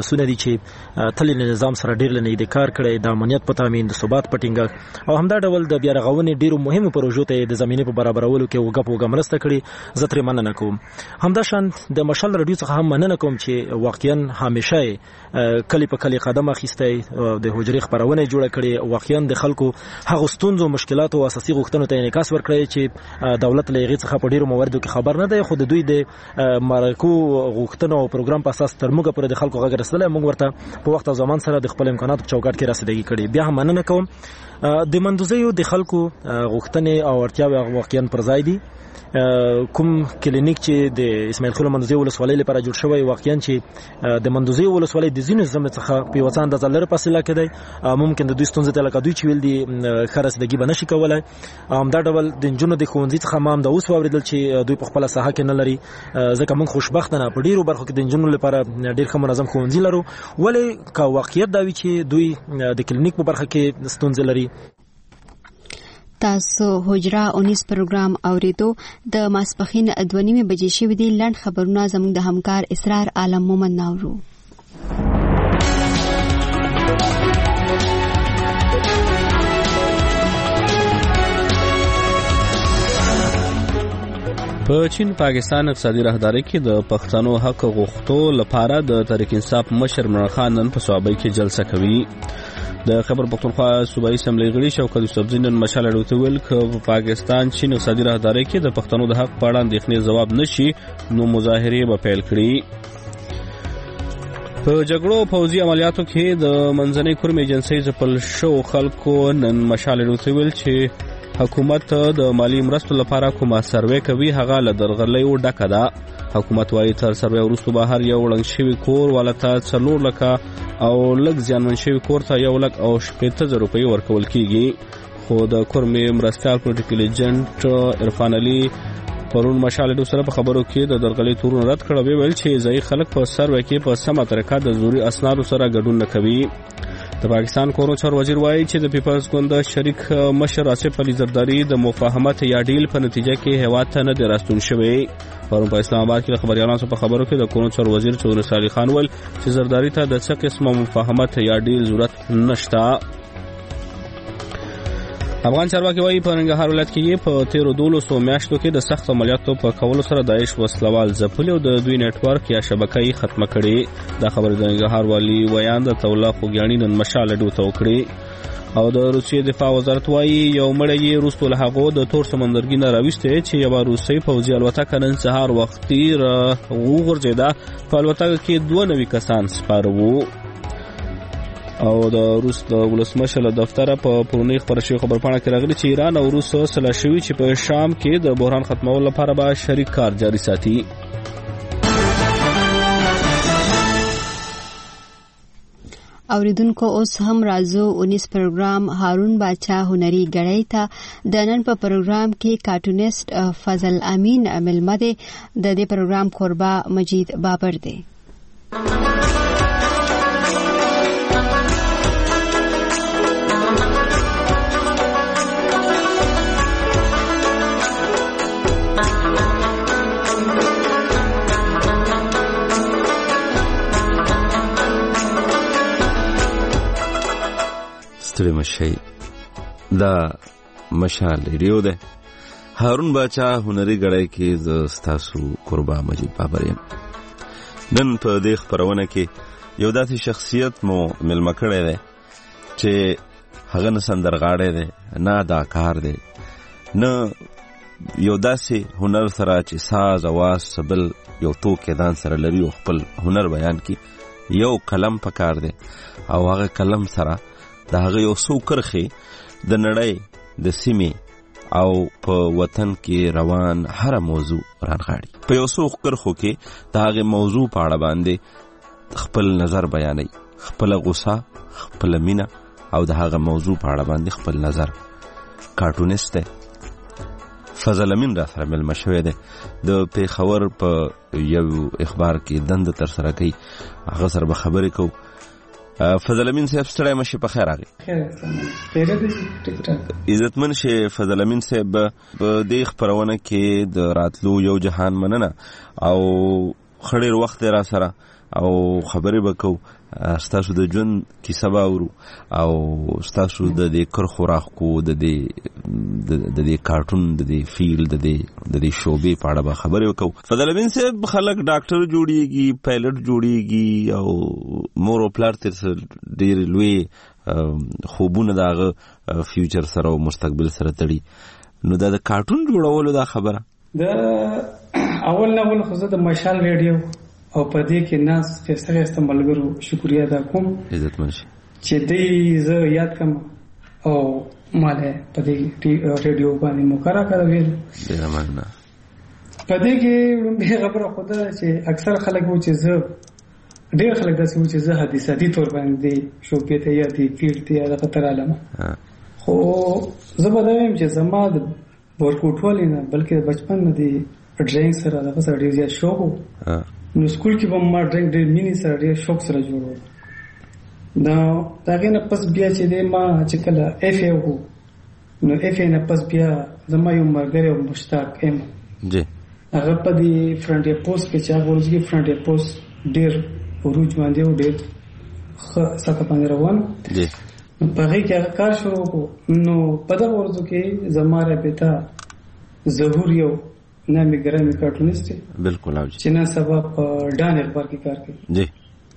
چې تل نظام سره ډیر لنی د کار کړي د امنیت په تامین د ثبات پټینګ او همدا ډول د بیا رغونې ډیرو مهمو پروژو ته د زمینې په برابرولو کې وګپ مرسته کړي. زه ترې مننه کوم. همدا شان د مشال رادیو څخه هم مننه کوم چې واقعا همیشه کلی په کلی قدم اخیستی د حجرې خبرونه جوړه کړي، واقعا د خلکو هغه ستونزو مشکلات او اساسي غوښتنو ته انعکاس ورکړي چې دولت له هغې څخه په ډیرو مواردو کې خبر نه دی، خو د دوی د مرکو غوښتنو او پروګرام په اساس تر موږ پورې د خلکو غږ رسېدلی، موږ ورته په وخت او زمان سره د خپل امکاناتو په چوکاټ کې رسیدګي کړې. بیا هم مننه کوم. د مندوزیو د خلکو غوښتنې او اړتیاوې واقعا پر ځای دي. کوم کلینیک چې د اسماعیل خیل مندوزی ولسوالۍ لپاره جوړ شوی، واقعا چې د مندوزی ولسوالۍ د ځینو ځمکو څخه په وڅان د لرې فاصله کې دی، ممکن د دوی ستونزې ته لکه دوی چې ویل دي ښه رسیدګي به نشي کولی. همدا ډول د نجونو د ښوونځي څخه ما هم دا اوس واورېدل چې دوی په خپله ساحه کې نه لري، ځکه موږ خوشبختانه په ډېرو برخو کې د نجونو لپاره ډېر ښه منظم ښوونځي لرو. ولې که واقعیت دا وي چې دوی د کلینیک په برخه کې ستونزې لري. تاسو حجره 19 پروګرام اوریدو. د ماسپخین 2:30 بجې شوې دي. لنډ خبرونه زموږ د همکار اسرار عالم مومن ناورو. په چین پاکستان اقتصادي راهداري کې د پښتنو حق غوښتو لپاره د تحریک انصاف مشر عمران خان نن په صوابۍ کې جلسه کوي. د خیبر پختونخوا صوبایي اسمبلی غړي شوکت یوسفزي نن مشال اړوته ویل چې پاکستان چین اقتصادي راهداري کې د پښتنو د حق په اړه اندېښنې ځواب نشي نو مظاهرې به پیل کړي. په جګړو پوځي عملیاتو کې د منځنۍ کورم ایجنسۍ ځپل شو خلکو نن مشال اړوته ویل چې حکومت د مالی مرستو لپاره کومه سروې کوي هغه له درغلیو ډکه ده. حکومت وايي تر سروې وروسته به هر یو ړنګ شوي کور ولته 4 لکه او لږ زیانمن شوي کور ته 1,80,000 روپۍ ورکول کیږي. خو د کورمې مرستیال پروټیکل ایجنټ عرفان علي پرون مشال ډو سره په خبرو کې د درغلي تورونه رد کړه، ویل چې ځای خلک په سروې کې په سمه طریقه د زوري اسنادو سره ګډون نه کوي. د پاکستان کورونو چارو وزیر وایي چې د پیپلز ګوند شریک مشر آصف علي زرداری د مفاهمت یا ډیل په نتیجه کې هیواد ته نه دی راستون شوی. پرون په اسلام آباد کې د خبريالانو په خبرو کې د کورونو چارو وزیر چودري صالح خان ویل چې زرداری ته د څه قسمه مفاهمت یا ډیل ضرورت نشته. افغان چارواکي وایي په ننګرهار ولایت کې په 13 میاشتو کې د سخت عملیاتو په کولو سره داعش وسلوال ځپلي او د دوی نتورک یا شبکه یې ختمه کړې. دا خبره د ننګرهار والي ویاند تولا خوګیاڼي نن مشال ډو ته وکړي. او د روسیې دفاع وزارت وایي یو مړی یې روسو له هغو د تور سمندرګي نه راوستی چې یوه روسۍ پوځي الوتکه نن سهار وختي وغورځېده. په الوتکه کې 2 نوي کسان سپاره وو. او د روس د ولسمشر دفتر په پرونی خبر شوی خبرپاڼه کې راغلی چې ایران او روس سره شوي چې په شام کې د بحران ختمولو لپاره به شریک کار جاري ساتي. اوریدونکو اوس هم راځو 19 پروګرام هارون باچا هنري غړی ته. د نن په پروګرام کې کارټونیست فضل امین ملمه دی. د دې پروګرام کوربه مجید بابر دی. ستړي مشي دا مشال ریو ده. هارون باچا هنري غړی کې ز ستاسو قربا مجید بابر یم. نن په دې خبرونه کې یو داسې شخصیت مو ملمه کړی دی چې هغه نه سندرغاړی دی نه اداکار دی نه یو داسې هنر سره چې ساز اواز سبل یو توکې دان سره لري او خپل هنر بیان کی. یو قلم پکار دی او هغه قلم سره د هغه یو څو کرښې د نړۍ د سیمې او په وطن کې روان هر موضوع رانغاړي. په یو څو کرښو کې د هغه موضوع په اړه باندې خپل نظر بیانوي، خپل غوسه، خپل مینه او د هغه موضوع په اړه باندې خپل نظر. کارټونیست دی. فضل امین را سره ملمه شوی دی. د پیښور په یو اخبار کې دنده تر سره کوي. هغه سره به خبرې کوو. فضل امین صاحب ستړی مشي په خیر راغی. عزتمن شي فضل امین صاحب په دې خبرونه کې د راتلو یو جهان مننه او خړیر وخت را سره او خبرې وکاو. ستاسو د ژوند کیسه باورو او ستاسو د دې کرخوراخ کو د دې کارټون د دې فیل د دې شوبې په اړه به خبرې وکړو. فضل امین صاحب خلک ډاکټر جوړیږي، پایلټ جوړیږي او مور او پلار تر ډېر لوی خوبونه دغه فیوچر سره او مستقبل سره تړي. نو دا د کارټون جوړولو دا خبره د اول خو زه د مشال ریډیو او په دې کې ناس خسته ملګرو شکریا ادا کوم عزت منشي چې دې زه یاد کوم او ماله په دې ریډیو باندې مقرره کړو. ډیر مننه. په دې کې به خبره خدا چې اکثر خلک و چې زه ډیر خلک داسې و چې زه حدیثاتي تور باندې شوبې ته یا دې فیلډ ته یا د خطر علامه خو زه به دا وایم چې زما د ورکوټوالي نه بلکې بچپن نه دی ډرینګ سره دغه سره ډیر زیات شوق و. نو سکول کې به ما ډرینګ ډیر مینی سره ډیر شوق سره جوړو. دا هغې نه پس بیا چې دی ما چې کله اف ای وو نو اف ای نه پس بیا زما یو ملګری او مشتاق ام هغه په دې فرنټ پوسټ کې چې هغه ورځ فرنټ پوسټ ډیر وروج باندې و ډیر ساته باندې روان په هغې کې هغه کار شروع وکړو. نو په دغه ورځو کې زما رابطه ظهور یو نامی ګرامي کارټونیست دی بالکل او چې نن سبا په ډان اخبار کې کار کوي جی.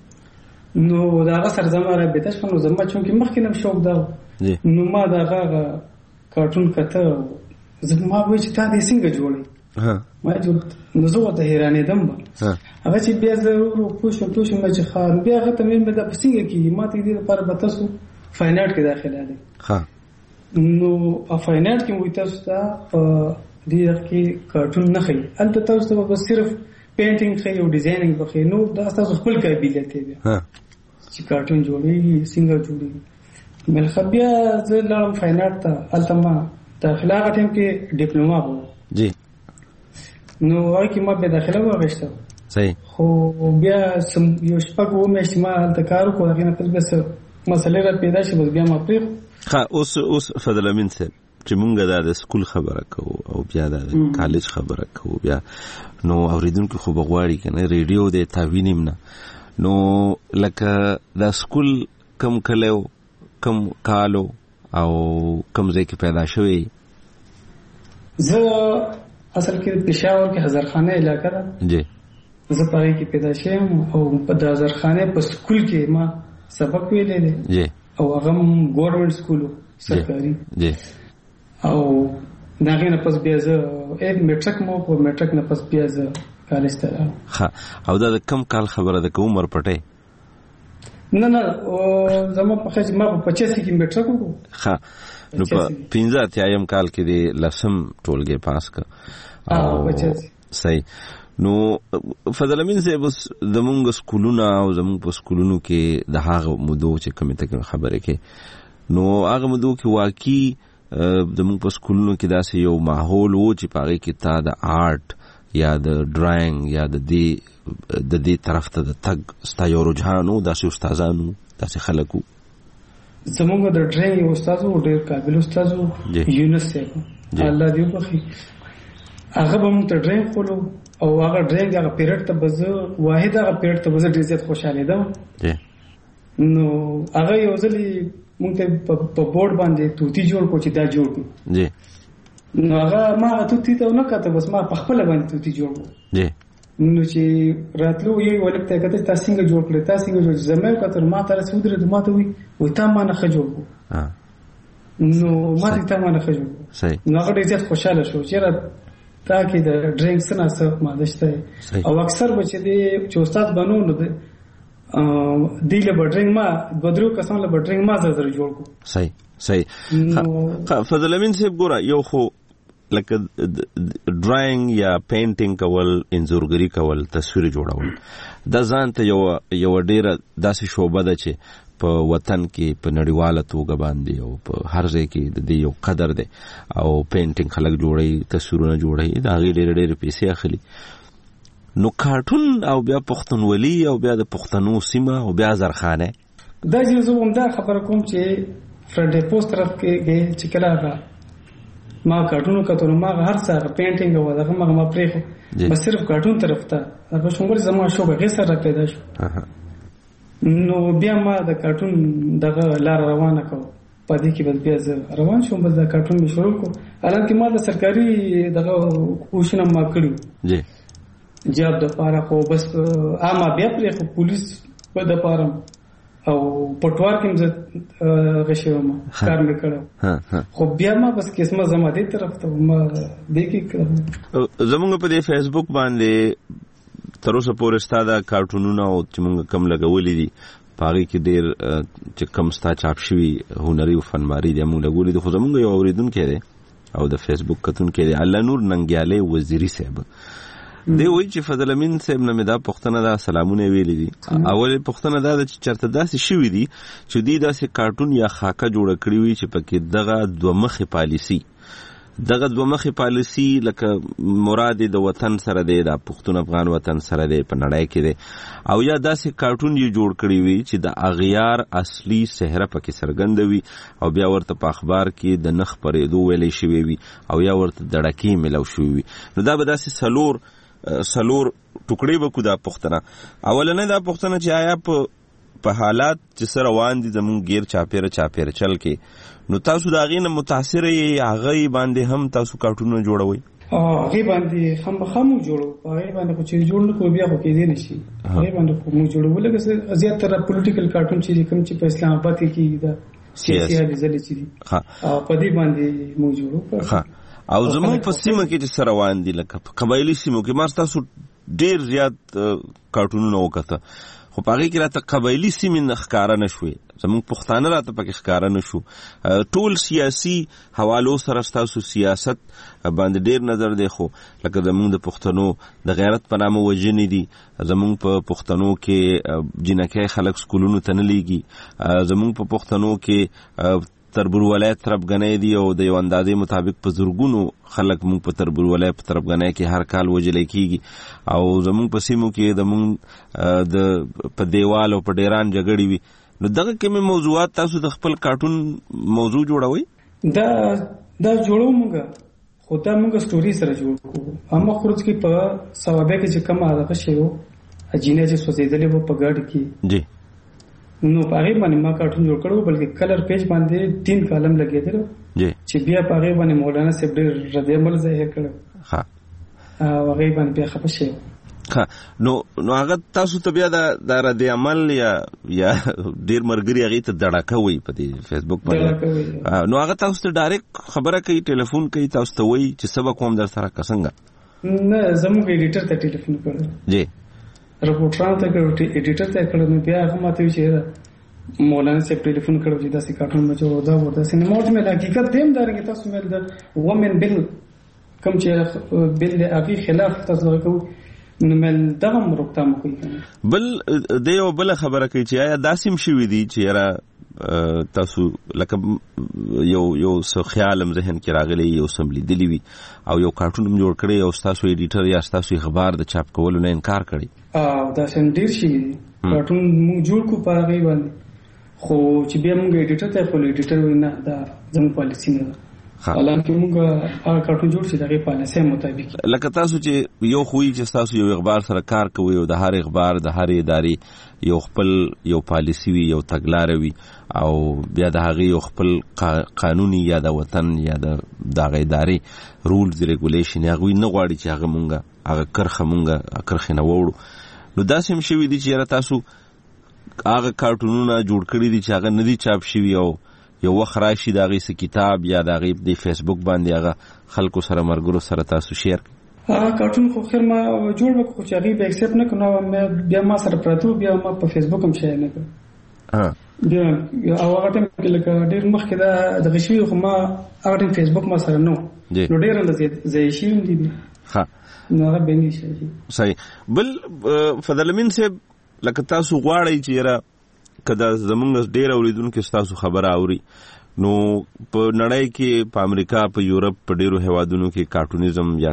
نو دا هغه سره زما رابطه شوه. نو زما چونکې مخکې نه شوق دا نو ما دا هغه کارټون کته زما وایي چې تا دې څنګه جوړی ما جوړ. نو زه ورته حیرانېدم هغه چې بیا زه پوه شوم چې ښه بیا هغه ته مې دا په څنګه کېږي ما ته دې لپاره به تاسو فاین آرټ کې داخله دی. نو فاین آرټ کې وایي تاسو ته دې کې کارټون نه ښایي هلته تاسو ته به صرف پینټینګ ښایي او ډیزاینینګ به ښایي. نو دا ستاسو خپل قابلیت دی بیا چې کارټون جوړېږي څنګه جوړېږي. بلخه بیا زه لاړم فاین آرټ ته هلته ما داخله هغه ټایم کې ډیپلوما و جی. نو هغې کې ما بیا داخله واخیسته صحیح. خو بیا یو شپږ اووه میاشتې ما هلته کار وکړو. هغې نه پس بیا مسلې را پیدا شي بس بیا ما پرېښو. ښه اوس فضل امین صاحب چې مونږ دا د سکول خبره کوو او بیا د کالج خبره کوو بیا نو اوریدونکو خو به غواړي که نه ریډیو دی تا وینیم نه. نو لکه دا سکول کم کلی و کم کال و او کم ځای کې پیدا شوی؟ زه اصل کې پېښور کې هزارخانه علاقه ده جی. زه په هغې کې پیدا شویم او په د هزارخانې په سکول کې ما سبق ویلی دی جی. او هغه هم ګورنمنټ سکول و سرکاري جی. او د هغې نه پس بیا زه میټرک مو په میټرک نه پس بیا زه کالج ته راغلم. ښه او دا د کم کال خبره ده که عمر پټی؟ نه زما په خیال ما په 85 کې میټرک وکړو. ښه نو په 85 کال کې د 10م ټولګی پاس کړ او صحیح. نو فضل امین صاحب زمونږ سکولونه او زمونږ په سکولونو کې د هغه مودو چې کومې ته خبرې کې نو هغه مودو کې واقعي زمونږ په سکولونو کې داسې یو ماحول و چې په هغې کې تا د آرټ یا د ډرایینګ یا د دې طرف ته د تګ ستا یو رجحان و داسې استادانو داسې خلک و؟ زمونږ د ډرایینګ یو استاد و ډېر قابل استاد و یونس صاحب الله دې وبخي. هغه به موږ ته ډرایینګ ښولو او هغه ډرایینګ هغه پیریډ ته به زه واحد هغه پیریډ ته به زه ډېر زیات خوشحالېدم. نو هغه یو ځلې مونږ ته په بورډ باندې توتي جوړ کړو چې دا جوړ کړو. نو هغه ما هغه توتي ته ونه کته بس ما په خپله باندې توتي جوړ کړو. نو چې راتلو یو ولک ته کته تا څنګه جوړ کړې تا څنګه جوړ زما یو کتر ما ته رسېدل د ما ته وي تا ما نه ښه جوړ کړو. نو ما دې تا ما نه ښه جوړ کړو. نو هغه ډېر زیات خوشحاله شو چې تا کې د ډرینګ څه نه څه ماده شته او اکثر به چې استاد بنو نو دی له بډرینګ ما بدرو کسان له بډرینګ ما زړه جوړ کو. صحیح. فضل امین صاحب ګوره یو خو لکه ډرایینګ یا پینټینګ کول انځورګري کول تصویر جوړول دا ځان ته یو ډیره داسې شوبه ده چې په وطن کې په نړیواله توګه باندې او په هر ځای کې د دې یو قدر دی او پینټینګ خلک جوړوي تصویرونه جوړوي د هغې ډېرې پیسې اخلي. نو کارټون او بیا پښتونولي او بیا د پښتنو سیمه او بیا زرخانه دا چې زه همدا خبره کوم چې فرنټ پوسټ طرف کې چې کله ما کارټونو کتو نو ما هر څه پینټینګ او دغه ما پرېښو بس صرف کارټون طرف ته هغه څنګه زما شوق هغې سره پیدا شو. نو بیا ما د کارټون دغه لار روانه کوم په دې کې بیا زه روان شوم بس د کارټون مې شروع کړ حالانکه ما د سرکاري دغه کوشنه ما کړو جی جاب د پاره خو بس اما بیا پرې خو پولیس په د پاره او پټوار کې زه غشوم کار مې کړو خو بیا ما بس قسمه زما دې طرف ته ما دې کې کړم زمونږ په دې فیسبوک باندې تر اوسه پورې ستاده کارټونونه او چې موږ کم لګولې دي پاغي کې ډېر چې کم ستا چاپ شوی هنري او فنماري دي موږ لګولې دي خو زمونږ یو اوریدونکو دی او د فیسبوک کتونکو دی الله نور ننګیاله وزیری صاحب دی وایي چې فضل امین صاحب نه مې دا پښتنه دا سلامونه ویلي دي اول پښتنه دا چې چرته داسې شوی دي چې دی داسې کارټون یا خاکه جوړ کړی وي چې پکې دغه دوه مخې پالیسی دغه دوه مخې پالیسی لکه مراد د وطن سره دی د پښتون افغان وطن سره دی په نړۍ کې دی او یا داسې کارټون یې جوړ کړی وي چې د اغیار اصلي صحرا پکې څرګندوي او بیا ورته په اخبار کې د نخ پرېدو ویلې شوی وي او یا ورته دړکې ملو شوی وي نو دا به داسې سلور ټوکړې به دا پښتنه اولنه دا پښتنه چې آیا په حالات چې سره روان دي زمونږ غیر چاپیره چل کې نو تاسو دا غینه متاثر یې هغه باندې هم تاسو کارټونه جوړوي هغه باندې خامخامو جوړو هغه باندې چې جوړ نه کو بیا خو کې دي نشي هغه باندې کوم جوړول لکه زیات تر پولیټیکل کارټون چې کوم چې په اسلام آباد کې دا سیاسي حالت چې ها په دې باندې مو جوړو ها او زموږ په سیمه کې چې سره روان دي لکه په قبایلی سیمو کې ما تاسو ډیر زیات کارټونونه وکړه خو پاغي کې راته قبایلی سیمې نه ښکارا نشوي زموږ پښتانه راته پکې ښکارا نشو ټول سیاسي حوالو سره تاسو سیاست باندې ډیر نظر دی خو لکه زموږ د پښتنو د غیرت په نامه وجنې دي زموږ په پښتنو کې جنکه خلک سکولونو ته نه لیږي زموږ په پښتنو کې تربور ولایت طرف غنې دی او د یو اندازې مطابق په زورګونو خلک مونږ په تربور ولایت په طرف غنې کې هر کال وجلې کیږي او زموږ په سیمو کې د مونږ د په دیوال او په ډیران جګړې وي نو دغه کومه موضوعات تاسو د خپل کارټون موضوع جوړوي دا جوړو مونږ خو دا مونږ سټوري سره جوړ کوو اما خروج کې په ثوابه کې چې کوم هغه شی وو اجینه چې سوځیدلې وو په ګډ کې جی نو پاره باندې ما کارټون جوړ کړو بلکې کلر پیج باندې 3 کالم لګیدل جی چې بیا پاره باندې مولانا صاحب ډېر رد عمل ظاهر کړو ها او هغه باندې بیا خپه شي ها نو هغه تاسو ته بیا د رد عمل یا ډېر مرګري هغه ته دړکه وي په دې فیسبوک باندې نو هغه تاسو ته ډایرکټ خبره کوي ټلیفون کوي تاسو ته وایي چې سبا کوم در سره کسنګ نه زموږ ایډیټر ته ټلیفون کړو جی رپورټران ته کړو ایډیټر ته کړو نو بیا هغه ماته چې مولانا صاحب ټلیفون کړو چې داسې کارټون بچو دا ورته سینما مې حقیقت دیم دارنګ تاسو مې د وومن بل کوم چې بل هغه خلاف تاسو کوو نو مې دغه روکتام کوي بل د یو بل خبره کوي چې آیا داسیم شوی دی چې را تاسو لکه یو څه خیال هم ذهن کې راغلی یو سملی دلی وي او یو کارټون هم جوړ کړی او تاسو ایډیټر یا تاسو خبر د چاپ کولو نه انکار کړی دا څنګه ډیر شي کارټون موږ جوړ کو پاره باندې خو چې بیا موږ ایډیټر ته خپل ایډیټر وینا دا زموږ پالیسی نه حالانکه موږ هغه کارټون جوړ شي دغه پالیسي مطابق لکه تاسو چې یو خوې چې تاسو یو اخبار سره کار کوي او د هر اخبار د هر ادارې یو خپل یو پالیسی وي یو تګلارې وي او بیا د هغه یو خپل قانوني یا د وطن یا د دغه ادارې رولز ریګولیشن هغه نه غواړي چې هغه مونږه هغه کرخه نه وړو نو دا سم شوی دي چې تاسو هغه کارټونونه جوړ کړی دي چې هغه ندي چاپ شوی او یو وخت راشي دا غي کتاب یا دا غي د فیسبوک باندې هغه خلکو سره مرګرو سره تاسو شیر کارټون خو خیر ما جوړ وکړو چې هغه به ایکسپټ نه کړو بیا ما سره پراتو بیا ما په فیسبوک هم شیر نه کړ بیا او هغه ټیم کې لکه ډیر مخکې دا د غشي خو ما هغه ټیم فیسبوک ما سره نو ډیر اندازې زې شي دي ها نو هغه به نشي صحیح بل فضل امین صاحب لکه تاسو غواړئ چې را کدا زمونږ ډیر اوریدونکو تاسو خبره اوري نو په نړۍ کې په امریکا په یورپ په ډیرو هوادونو کې کارټونیزم یا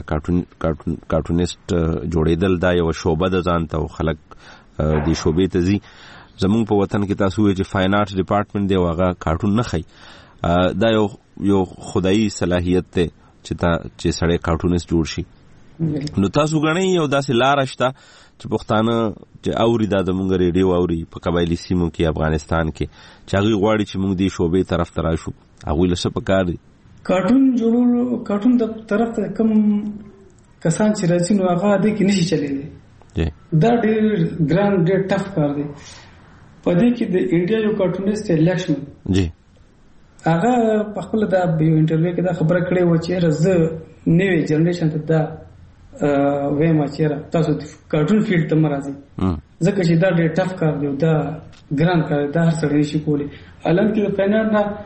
کارټونیست جوړیدل دا یو شوبه ده ځان ته خلک د شوبې ته زی زمونږ په وطن کې تاسو چې فاین آرټس ډپارټمنټ دی هغه کارټون نه خي دا یو خدایي صلاحیت ته چې سړی کارټونیست جوړ شي نو تاسو غنئ یو داسې لار شته چې پښتانه چې اوري دا د مونږ ریډیو اوري په قبایلی سیمو کې افغانستان کې چې هغه غواړي چې مونږ دې شوبې طرف ته راشو هغه له څه پکار دي کارټون جوړول کارټون د طرف ته کم کسان چې راځي نو هغه دې کې نشي چلېږي دا ډېر ګران ډېر ټف کار دی په دې کې د انډیا یو کارټونیست الیکشن جی هغه په خپل دا یو انټرویو کې دا خبره کړې و چې رزه نوې جنریشن ته دا وېما چې تاسو کارټون فیلډ ته مرাজি ځکه چې دا ډېر ټف کار دی دا ګران کار دا هر سړی شي کولی الان کې فینال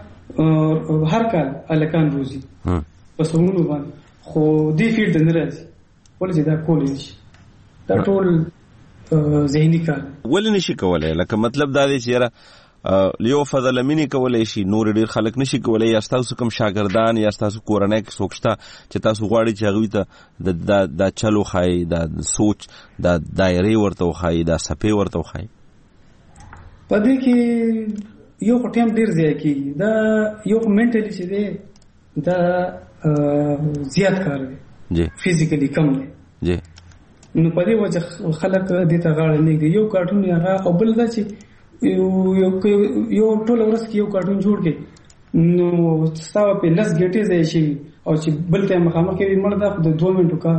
نه هر کال الکان روزي پس ورونو باندې خو دې فیلډ نه راځي ولې دا کولی شي دا ټول ذهني کار ولې نشي کولای لکه مطلب دا دی چې یو فضل امینی کولای شي نور ډیر خلک نشي کولای یا تاسو کوم شاګردان یا تاسو کورنۍ کې سوچتا چې تاسو غواړئ چې هغه ته د چلو خای د سوچ د دایره ورته خای د سپې ورته خای پدې کې یو ټیم ډیر ځای کې دا یو منټلی چې دی دا زیات کار دی جی فزیکلی کم دی جی نو پدې وجه خلک دې ته غاړه نه کوي یو کارټون هغه او بل دا چې یو ټول ورځ کې یو کارټون جوړ کې نو ستاسو په لس ګټې ځای شي او چې بل ته مخامخ کې مړ دا د 2 منټو کار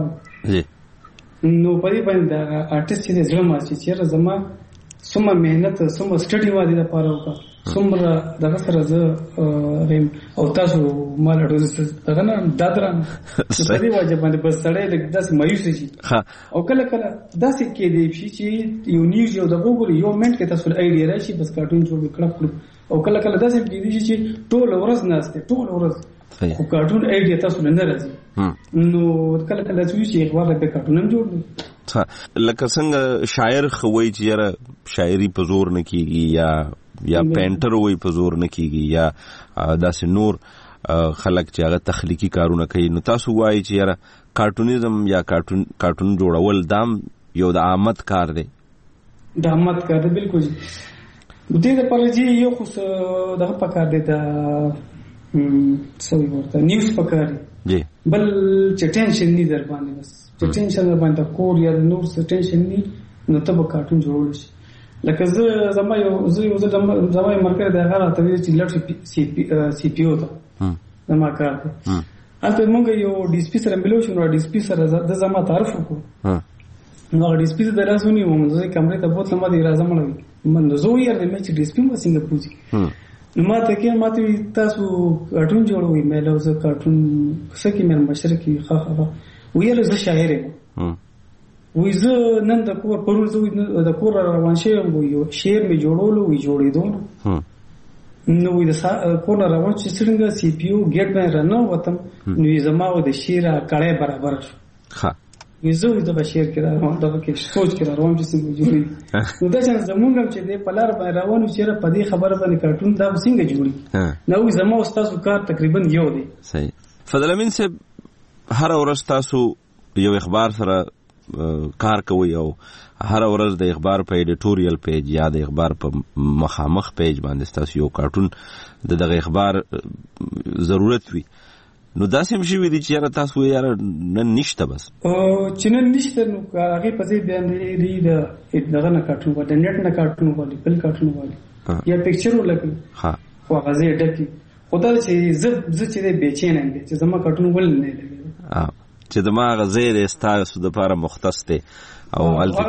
نو په دې باندې آرټیست چې زړه ما چې زما څومره مهنت څومره سټډي وادي د پاره وکړه څومره دغه سره زه ریم او تاسو مال اډوز دغه نه دادران په دې وجه باندې بس سړی د داس مایوس شي او کله کله داسې کې دی چې یو نیوز یو د وګوري یو منټ کې تاسو ایډیا راشي بس کارټون جوړ کړو او کله کله داسې کې دی چې ټول ورځ ناشته ټول ورځ خو کارټون ایډیا تاسو نه راځي نو کله کله چې اخبار د کارټون جوړ لکه څنګه شاعر خوي چې یاره شاعري په زور نه کیږي یا پینټر وای په زور نه کیږي یا داسې نور خلک چې هغه تخلیقي کارونه کوي نو تاسو وایي چې یاره کارټونیزم یا کارټون جوړول دام یو د آمد کار دی د آمد کار دی بالکل دې د پرځي یو خو دغه پکار دی دا څه ورته نیوز پکار دی بل چې ټینشن نه در باندې بس چې ټینشن باندې کور یا نور څه ټینشن نه نو ته به کارټون جوړول شي لکه زما یو مرکز د هغه راته چې لټ سی پی او ته زما کار دی البته موږ یو ډي اس پی سره ملو شو نو ډي اس پی سره د زما تعارف وکړو نو ډي اس پی د راسونی موږ کمرې ته بوتل ما دی راځم من زه یې د مې چې ډي اس پی ما څنګه پوزي نو ما ته کې ماته تاسو کارټون جوړوي مې له زه کارټون څه کې مې مشرکی خاخه ویل زه شاعر یم وی زه نن د کور پرون زه د کور روان شوم یو شعر می جوړولو وی جوړېدو نو وی د کور روان چې څنګه سی پی یو ګیټ باندې رانه وتم نو زما و د شعر کړه برابر شو ها وی زه د شعر کې روان د کې سوچ کې روان چې څنګه جوړي نو دا چې زمونږ چې د پلار باندې روانو چې په دې خبره باندې کارټون دا څنګه جوړي نو زما استاد کار تقریبا یو دی صحیح فضل امین صاحب هر ورځ تاسو یو اخبار سره کار کوي او هر ورځ د اخبار په ایډیټوریال پیج یا د اخبار په مخامخ پیج باندې تاسو یو کارټون دغه اخبار ضرورت وي نو داسې مشي وي چې یاره تاسو یاره نن نشته بس چې نن نشته نو هغه په دې باندې دی دغه نه کارټون و د نت نه کارټون والی بل کارټون والی یا پکچر ولګي ها خو غزه ډکی خدای چې زه چې بیچین ام چې زما کارټون ول نه لګي چې دماغ زیر استاسو د لپاره مختص دی او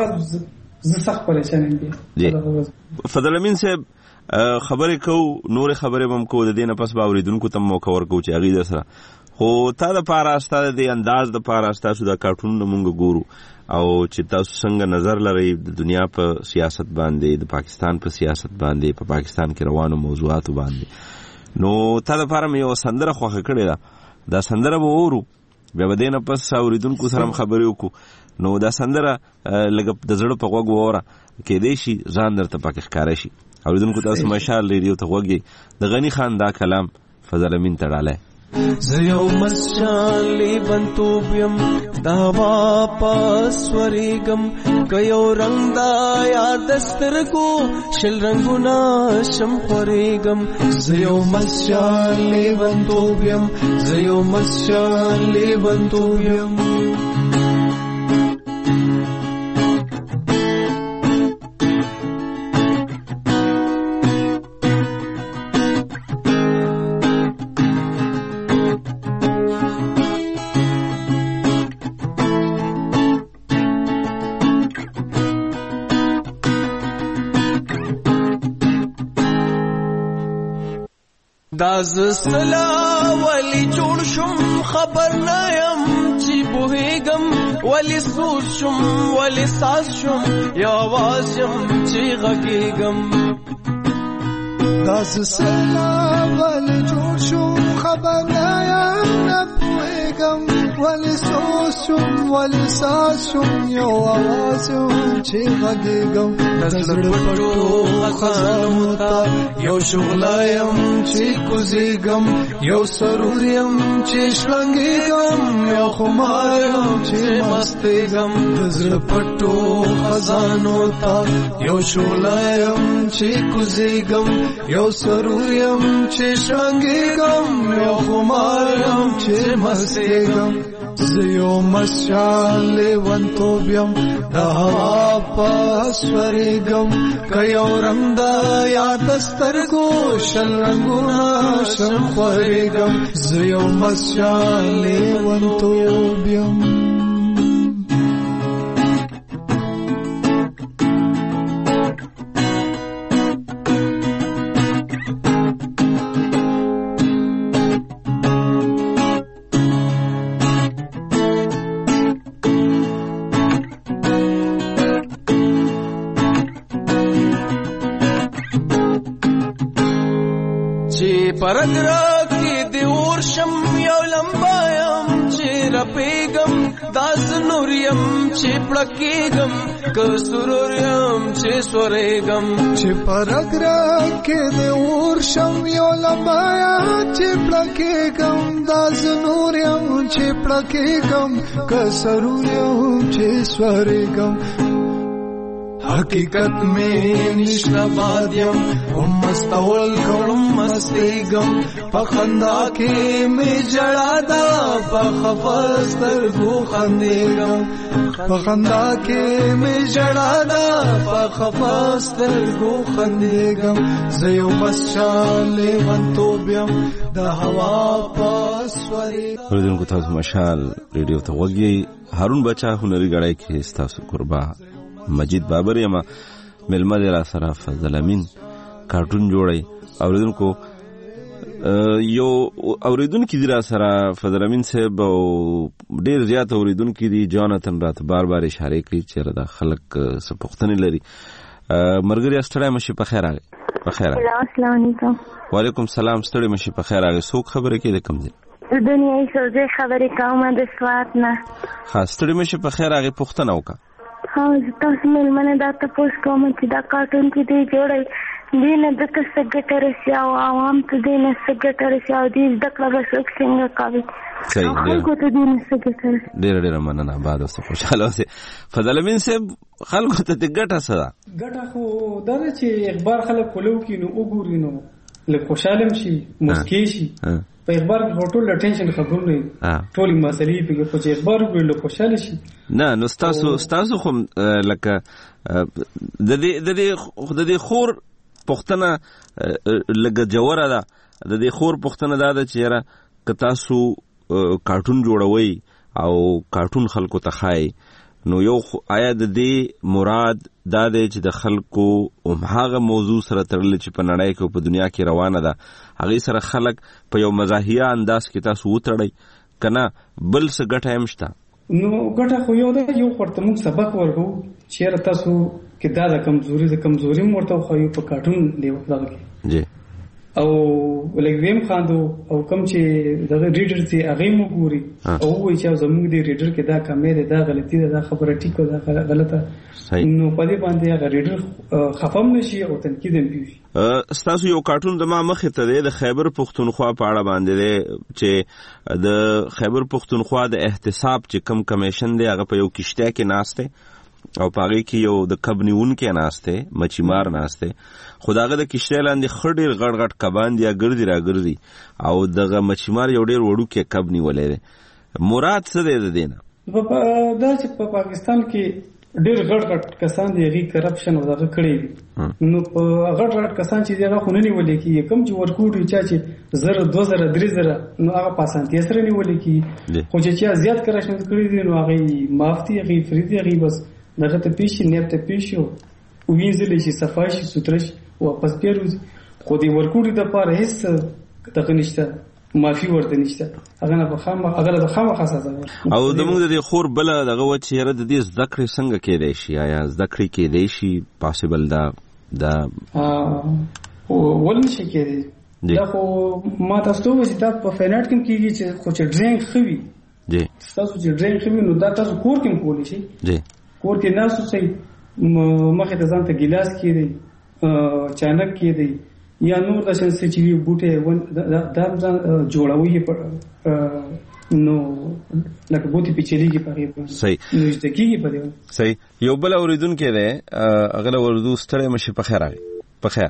زه سخت پریشان یم فضل امین صاحب خبرې کو نور خبرې هم کو د دې نه پس باوریدونکو ته موقع ورکو چې هغه در سره خو تا د لپاره استاد د انداز د لپاره استاسو د کارټون مونږ ګورو او چې تاسو څنګه نظر لرئ د دنیا په سیاست باندې د پاکستان په سیاست باندې په پاکستان کې روانو موضوعاتو باندې نو تا د لپاره یو سندره خوښه کړې ده دا سندره به وورو بیا به دې نه پس اوریدونکو سره خبرې وکړو نو دا سندره لږ د زړه په غوږ ووره کېدای شي ځان درته پکې ښکاره شي اوریدونکو تاسو مشال ریډیو ته غوږی د غنی خان دا کلام فضل امین تړاله زه یو مسچالی بنتوبیم دا واپس وریګم که یو رنگ دا یاد سترګو شل رنگونه شم خورېږم زه یو مسچالی بنتوبیم زه یو مسچالی بنتوبیم داز سلا ولی جوړ شم خبر نه يم چې بوهګم ولی سوز شم ولی ساز شم یا आवाज يم چې غږیږم داز سلا ولی جوړ شم خبر نه يم نه بوهګم ولی سوز شم ولی ساز شم یا आवाज يم چې غږیږم دزړه پټو خزانو ته یو شغلایم چې کوزیږم یو سروریم چې شلنګیږم یو خماریم چې مستیږم دزړه پټو خزانو ته یو شغلایم چې کوزیږم یو سروریم چې شلنګیږم یو خماریم چې مستیږم زیو مشال ونتوبیم د هوا پاسورېږم که یو رنګ د یاد سترګو شل رنګونه شم خورېږم زیو مشال ونتوبیم پرګرا کې دی ورشم یو لمبایم چې رپېږم داس نوریم چې پړکېږم که سروریم چې سورېږم چې پرګرا کې دی ورشم یو لمبایم چې پړکېږم داس نوریم چې پړکېږم که سروریم چې سورېږم حقیقت میں نشنا بادیم مستول کړم مستیګم پخندا کې می جړا دا پخفستر گو خندېګم پخندا کې می جړا دا پخفستر گو خندېګم زيو مشال ونتوبیم د هوا پاسوري ورته تاسو مشال ریډیو ته وګورئ هارون بچا هنري غړای کې تاسو قربا مجید بابر یما ملما دی را سره فضل امین کارټون جوړي اوریدونکو یو اوریدونکو دی را سره فضل امین صاحب ډیر زیات اوریدونکو دی جاناتن رات بار بار اشاره کوي چې دا خلک سپختنی لري مرګري استړای مشي په خیر راغی په خیر السلام علیکم وعلیکم السلام ستړي مشي په خیر راغی څوک خبره کوي د کوم ځای دنیاي سوزه خبرې کوم د سوات نه خاص ستړي مشي په خیر راغی پښتنه وکړه تاسو ملمنه دا تاسو کوم چې دا کارټون کې دی جوړي دینه د څنګه شي او عوام ته دینه څنګه شي او دې د کله وسوک څنګه کوي صحیح خلکو ته دینه څنګه ډېر مننه بعد اوس خوشاله اوسه فضل امین صاحب خلکو ته ګټه سره ګټه خو دا چې اخبار خلک کولو کې نو وګوري نو له خوشاله شي مسکی شي په اخبار کې ټول ټینشن خبرونه نه ټول مسلې په چې اخبار کې له خوشاله شي نه نو تاسو خو لکه د دې خور پښتنه لګ جوړه ده د دې خور پښتنه ده چې را ک تاسو کارټون جوړوي او کارټون خلکو ته خای نو یو آیا د دې مراد دا دی چې د خلکو هغه موضوع سره تړل چې په نړۍ کې په دنیا کې روانه ده هغه سره خلک په یو مزاحیه انداز کې تاسو وتړئ کنه بل څه ګټه هم شته نو ګټه خو یو ده یو ورته موږ سبق ورکو چې تاسو کې دا د کمزوري مرته خو یو په کارټون دی وکړل جی او ولګویم خاندو او کوم چې دغه ریډر سي هغه مو ګوري او وایي چې زموږ دی ریډر کې دا کمې ده دا غلطي ده دا خبره ټیکو دا غلطه نو په دې باندې هغه ریډر خفم نشي او تنقید هم پیږي تاسو یو کارټون د ما مخې ته د خیبر پښتونخوا په اړه باندې چې د خیبر پښتونخوا د احتساب چې کم کمیشن دی هغه په یو کشته کې ناشته او پاره کې یو د کب نیون کې ناشته مچیمار ناشته خداغه د کشته لاندې خډیر غړغړ کبان دی ګرځي را ګرځي او دغه مچیمار یو ډیر وړو کې کب نیولې مراد څه دی دینه دا چې په پاکستان کې ډیر غړغړ کسان دی غي کرپشن او دغه کړی نو په غړغړ کسان چې دغه خوننی ولې کې کم چې ورکوټي چې 2000 3000 نو هغه پاسانتي سره نیولې کې خو چې زیات کرپشن کړی دی نو هغه مافتی هغه فریدي هغه بس دغه ته پیشي نیت ته پیشو وینځلې شي صفای شي سترش واپس پیروز خو دې ورکوټي د پاره هیڅ دغه نشته معافي ورته نشته هغه نه د خامخا سزا او زموږ د خور بل دغه و چې یاره د دې زده کړې څنګه کېدای شي آیا زده کړې کېدای شي پاسبل دا ول نشي کېدای دا خو ما تاسو ته وایي دا په فین آرټ کې کېږي چې خو چې ډرینګ خوي تاسو چې ډرینګ خوي نو دا تاسو کور کې کولی شي کور کې ناسو سي مخې ته ځان ته ګلاس کېدی چانک کېدی یا نور د شنسې چې وي بوټي دا جوړوي نو لکه بوټي پیچلېږي په هغې صحیح نو زده کېږي په دې صحیح یو بل اورېدونکی دی هغه له اردو ستړی مشي په خیر راغی په خیر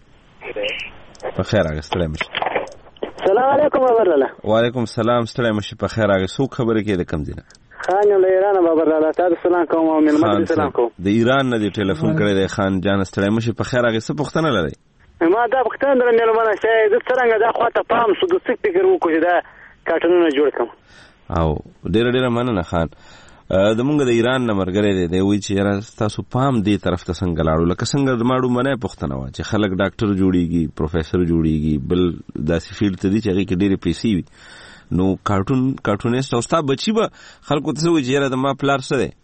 راغی ستړی مشي سلام علیکم بابرلاله وعلیکم السلام ستړی مشي په خیر راغی څوک خبرې کوي د کوم ځای نه خان یم له ایران بابرلاله تاسو سلام کوم او مېلمه دې سلام کوم د ایران نه دی ټلیفون کړی دی خان جان ستړی مشي په خیر راغی څه پوښتنه لرئ ما دا پوښتنه درنه مېلمانه چې زه څرنګه دا خواته پام شو د څه فکر وکړو چې دا کارټونونه جوړ کړم او ډېره مننه خان زمونږ د ایران نه ملګری دی وایي چې یاره ستاسو پام دې طرف ته څنګه لاړو لکه څنګه زما ډومنۍ پوښتنه وه چې خلک ډاکټر جوړېږي پروفیسر جوړېږي بل داسې فیلډ ته دي چې هغې کې ډېرې پیسې وي نو کارټونیسټ او ستا بچي به خلکو ته څه وایي چې یاره د ما پلار څه دی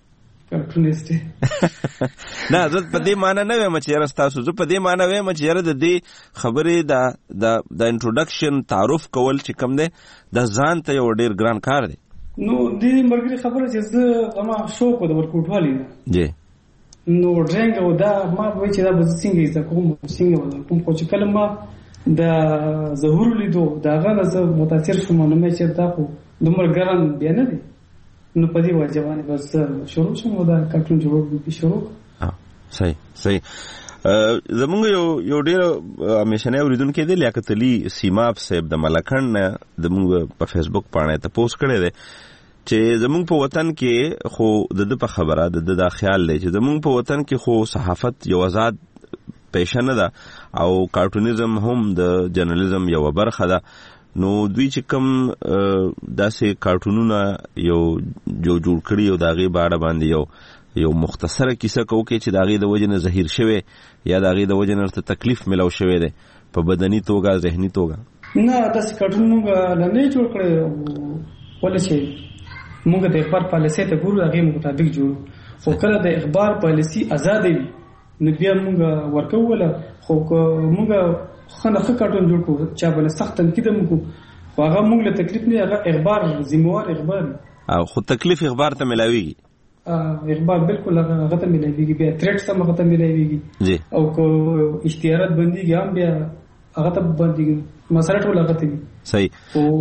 نه زه په دې معنی نه وایم چې یاره ستاسو زه په دې معنی وایم چې یاره د دې خبرې د انټروډکشن تعارف کول چې کوم دی دا ځان ته یو ډېر ګران کار دی نو دې ملګري خبره چې زه زما شوق و د ورکوټوالي جی نو ډرینګ او دا ما وایي چې دا به څنګه زده کوم څنګه به کوم خو چې کله ما د ظهور لیدو د هغه نه زه متاثر شوم نو مې چې دا خو دومره ګران بیا نه دی نو په دې وجه باندې بس شروع شوم دا کارټون جوړول شروع صحیح زمونږ یو ډېر همیشنی اورېدونکی دی لیاقت علي سیماب صاحب د ملکڼ نه زمونږ په فیسبوک پاڼه ته پوسټ کړی دی چې زمونږ په وطن کې خو د ده په خبره د ده دا خیال دی چې زمونږ په وطن کې خو صحافت یو آزاد پیشه نه ده او کارټونیزم هم د جرنالیزم یوه برخه ده نو دوی چې کوم داسې کارټونونه یو جوړ کړي او د هغې په اړه باندې یو مختصره کیسه کو کې چې د هغې د وجې نه زهیر شوی یا د هغې د وجې نه ورته تکلیف ملو شوی دی په بدني توګه ذهني توګه نه داسې کارټون موږ نه جوړ کړی ولې چې موږ د اخبار پالیسۍ ته ګورو د هغې مطابق جوړو خو کله د اخبار پالیسي ازاده وي نو بیا موږ ورکوله خو موږ ښه کارټون جوړ کړو چا باندې سخت تنقید هم وکړو خو هغه موږ له تکلیف نه هغه اخبار ذمهوار اخبار او خو تکلیف اخبار ته ملاویږي اخبار بالکل هغه ته ملاویږي بیا تریټس هم هغه ته ملاویږي او کو اشتهارات بنديږي هم بیا هغه ته بنديږي مسله ټول هغه ته صحیح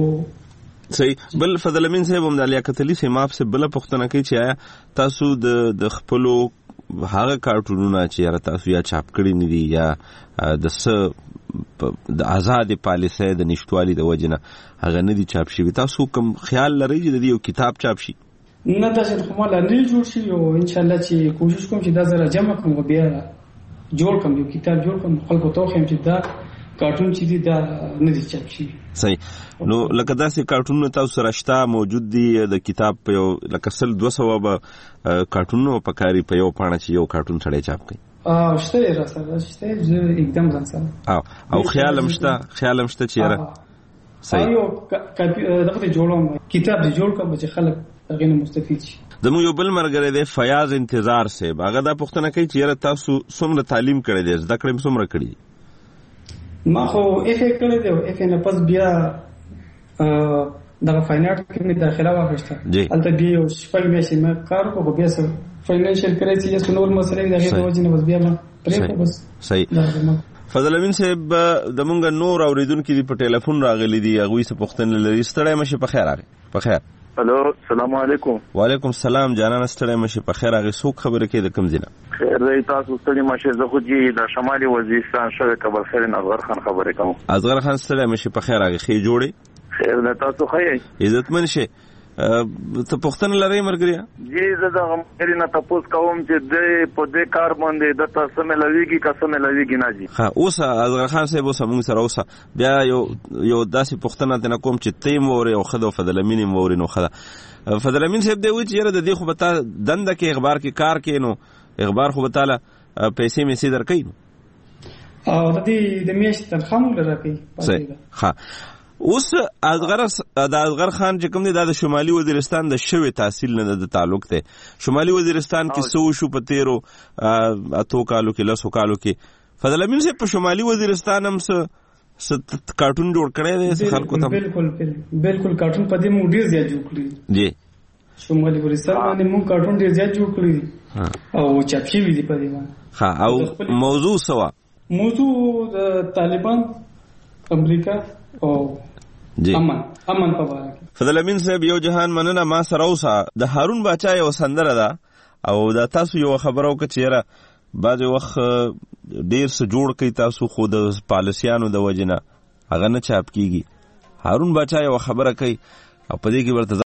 بل فضل امین صاحب هم د لیاقت علي سیماب سے بل پوښتنه کوي چې آیا تاسو د خپلو هغه کارټونونه چې یاره تاسو یا چاپ کړي نه دي یا د آزاد پالیسۍ د نشتوالي د وجې نه هغه نه دي چاپ شوي تاسو کوم خیال لرئ چې د دې یو کتاب چاپ شي نه داسې خو ما لا نه جوړ شي او انشاءالله چې کوشش کوم چې دا زره جمع کړم بیا جوړ کړم یو کتاب جوړ کړم خلکو ته وښیم چې دا کارټون چې دي دا نه دي چاپ شوي صحیح نو لکه داسې کارټونونه تاسو سره شته موجود دي د کتاب په یو لکه 100-200 به کارټونونه پکاري په یو پاڼه چې یو کارټون سړی چاپ کوي شته را سره شته एकदम ځان سره او خیال هم شته چې یاره صحیح یو دغه جوړوم کتاب دی جوړ کوم چې خلک هغه نه مستفید شي زموږ یو بل ملګری دی فیاض انتظار صاحب هغه دا پوښتنه کوي چې یاره تاسو څومره تعلیم کړی دی زده کړې څومره کړي ما خو اف ای کړی دی او اف ای نه پس بیا دغه فاین آرټ کې مې داخله واخیسته هلته بیا یو شپږ میاشتې ما کار وکړو بیا څه فاینانشل کرایسیس نور مسلې د هغې د وجې نه بس بیا ما پرېښود بس صحیح فضل امین صاحب زمونږ نور اورېدونکي دي په ټلیفون راغلي دي هغوی څه پوښتنې لري ستړی مشي په خیر راغی په خیر الو السلام علیکم وعلیکم السلام جانانه ستړی مشي په خیر راغی څوک خبرې کوي د کوم ځای نه خیر دی تاسو ستړي مشي زه خو چې د شمالي وزیرستان شوی کابل خیرن اصغر خان خبرې کوم اصغر خان ستړی مشي په خیر راغی ښې جوړې خیر دی تاسو ښه یې عزتمن شئ ته پوښتنه لرئ ملګريه جی زه دغه ملګري نه تپوس کوم چې دی په دې کار باندې دته څه ملاویږي که څه ملاویږي نه جي ښه اوسه اصغر خان صاحب اوسه موږ سره اوسه بیا یو داسې پوښتنه ترېنه کوم چې ته یې واورې او ښه ده او فضل امین یې واورې نو ښه ده فضل امین صاحب دی وایي چې یاره د دې خو به تا دنده کې اخبار کې کار کې نو اخبار خو به تاله پیسې میسې درکوي نو او د میاشت تنخواه مونږ راکوي. ها اوس اصغر خان چې کوم دی دا د شمالي وزیرستان د شوی تحصیل نه د تعلق دی. شمالي وزیرستان کې سو شو په 13 کالو کې 10 کالو کې فضل امین صاحب په شمالي وزیرستان هم کارټون جوړ کړی دی خلکو ته. بالکل کارټون په دې مونږ ډیر زیات جوړ کړی جی شمالي وزیرستان باندې مونږ کارټون ډیر زیات جوړ کړی او چاپ شوی دی په دې باندې. ها او موضوع سوا موضوع د طالبان امریکا او امن په اړه. فضل امین صاحب یو جهان مننه. ما سره اوسه د هارون باچا یو سندره ده او دا تاسو یو خبرو کې چیرې بعض وخت ډیر څه جوړ کوي تاسو خو د پالیسیانو د وجنه هغه نه چاپ کیږي. هارون باچا یو خبره کوي او په دې کې ورته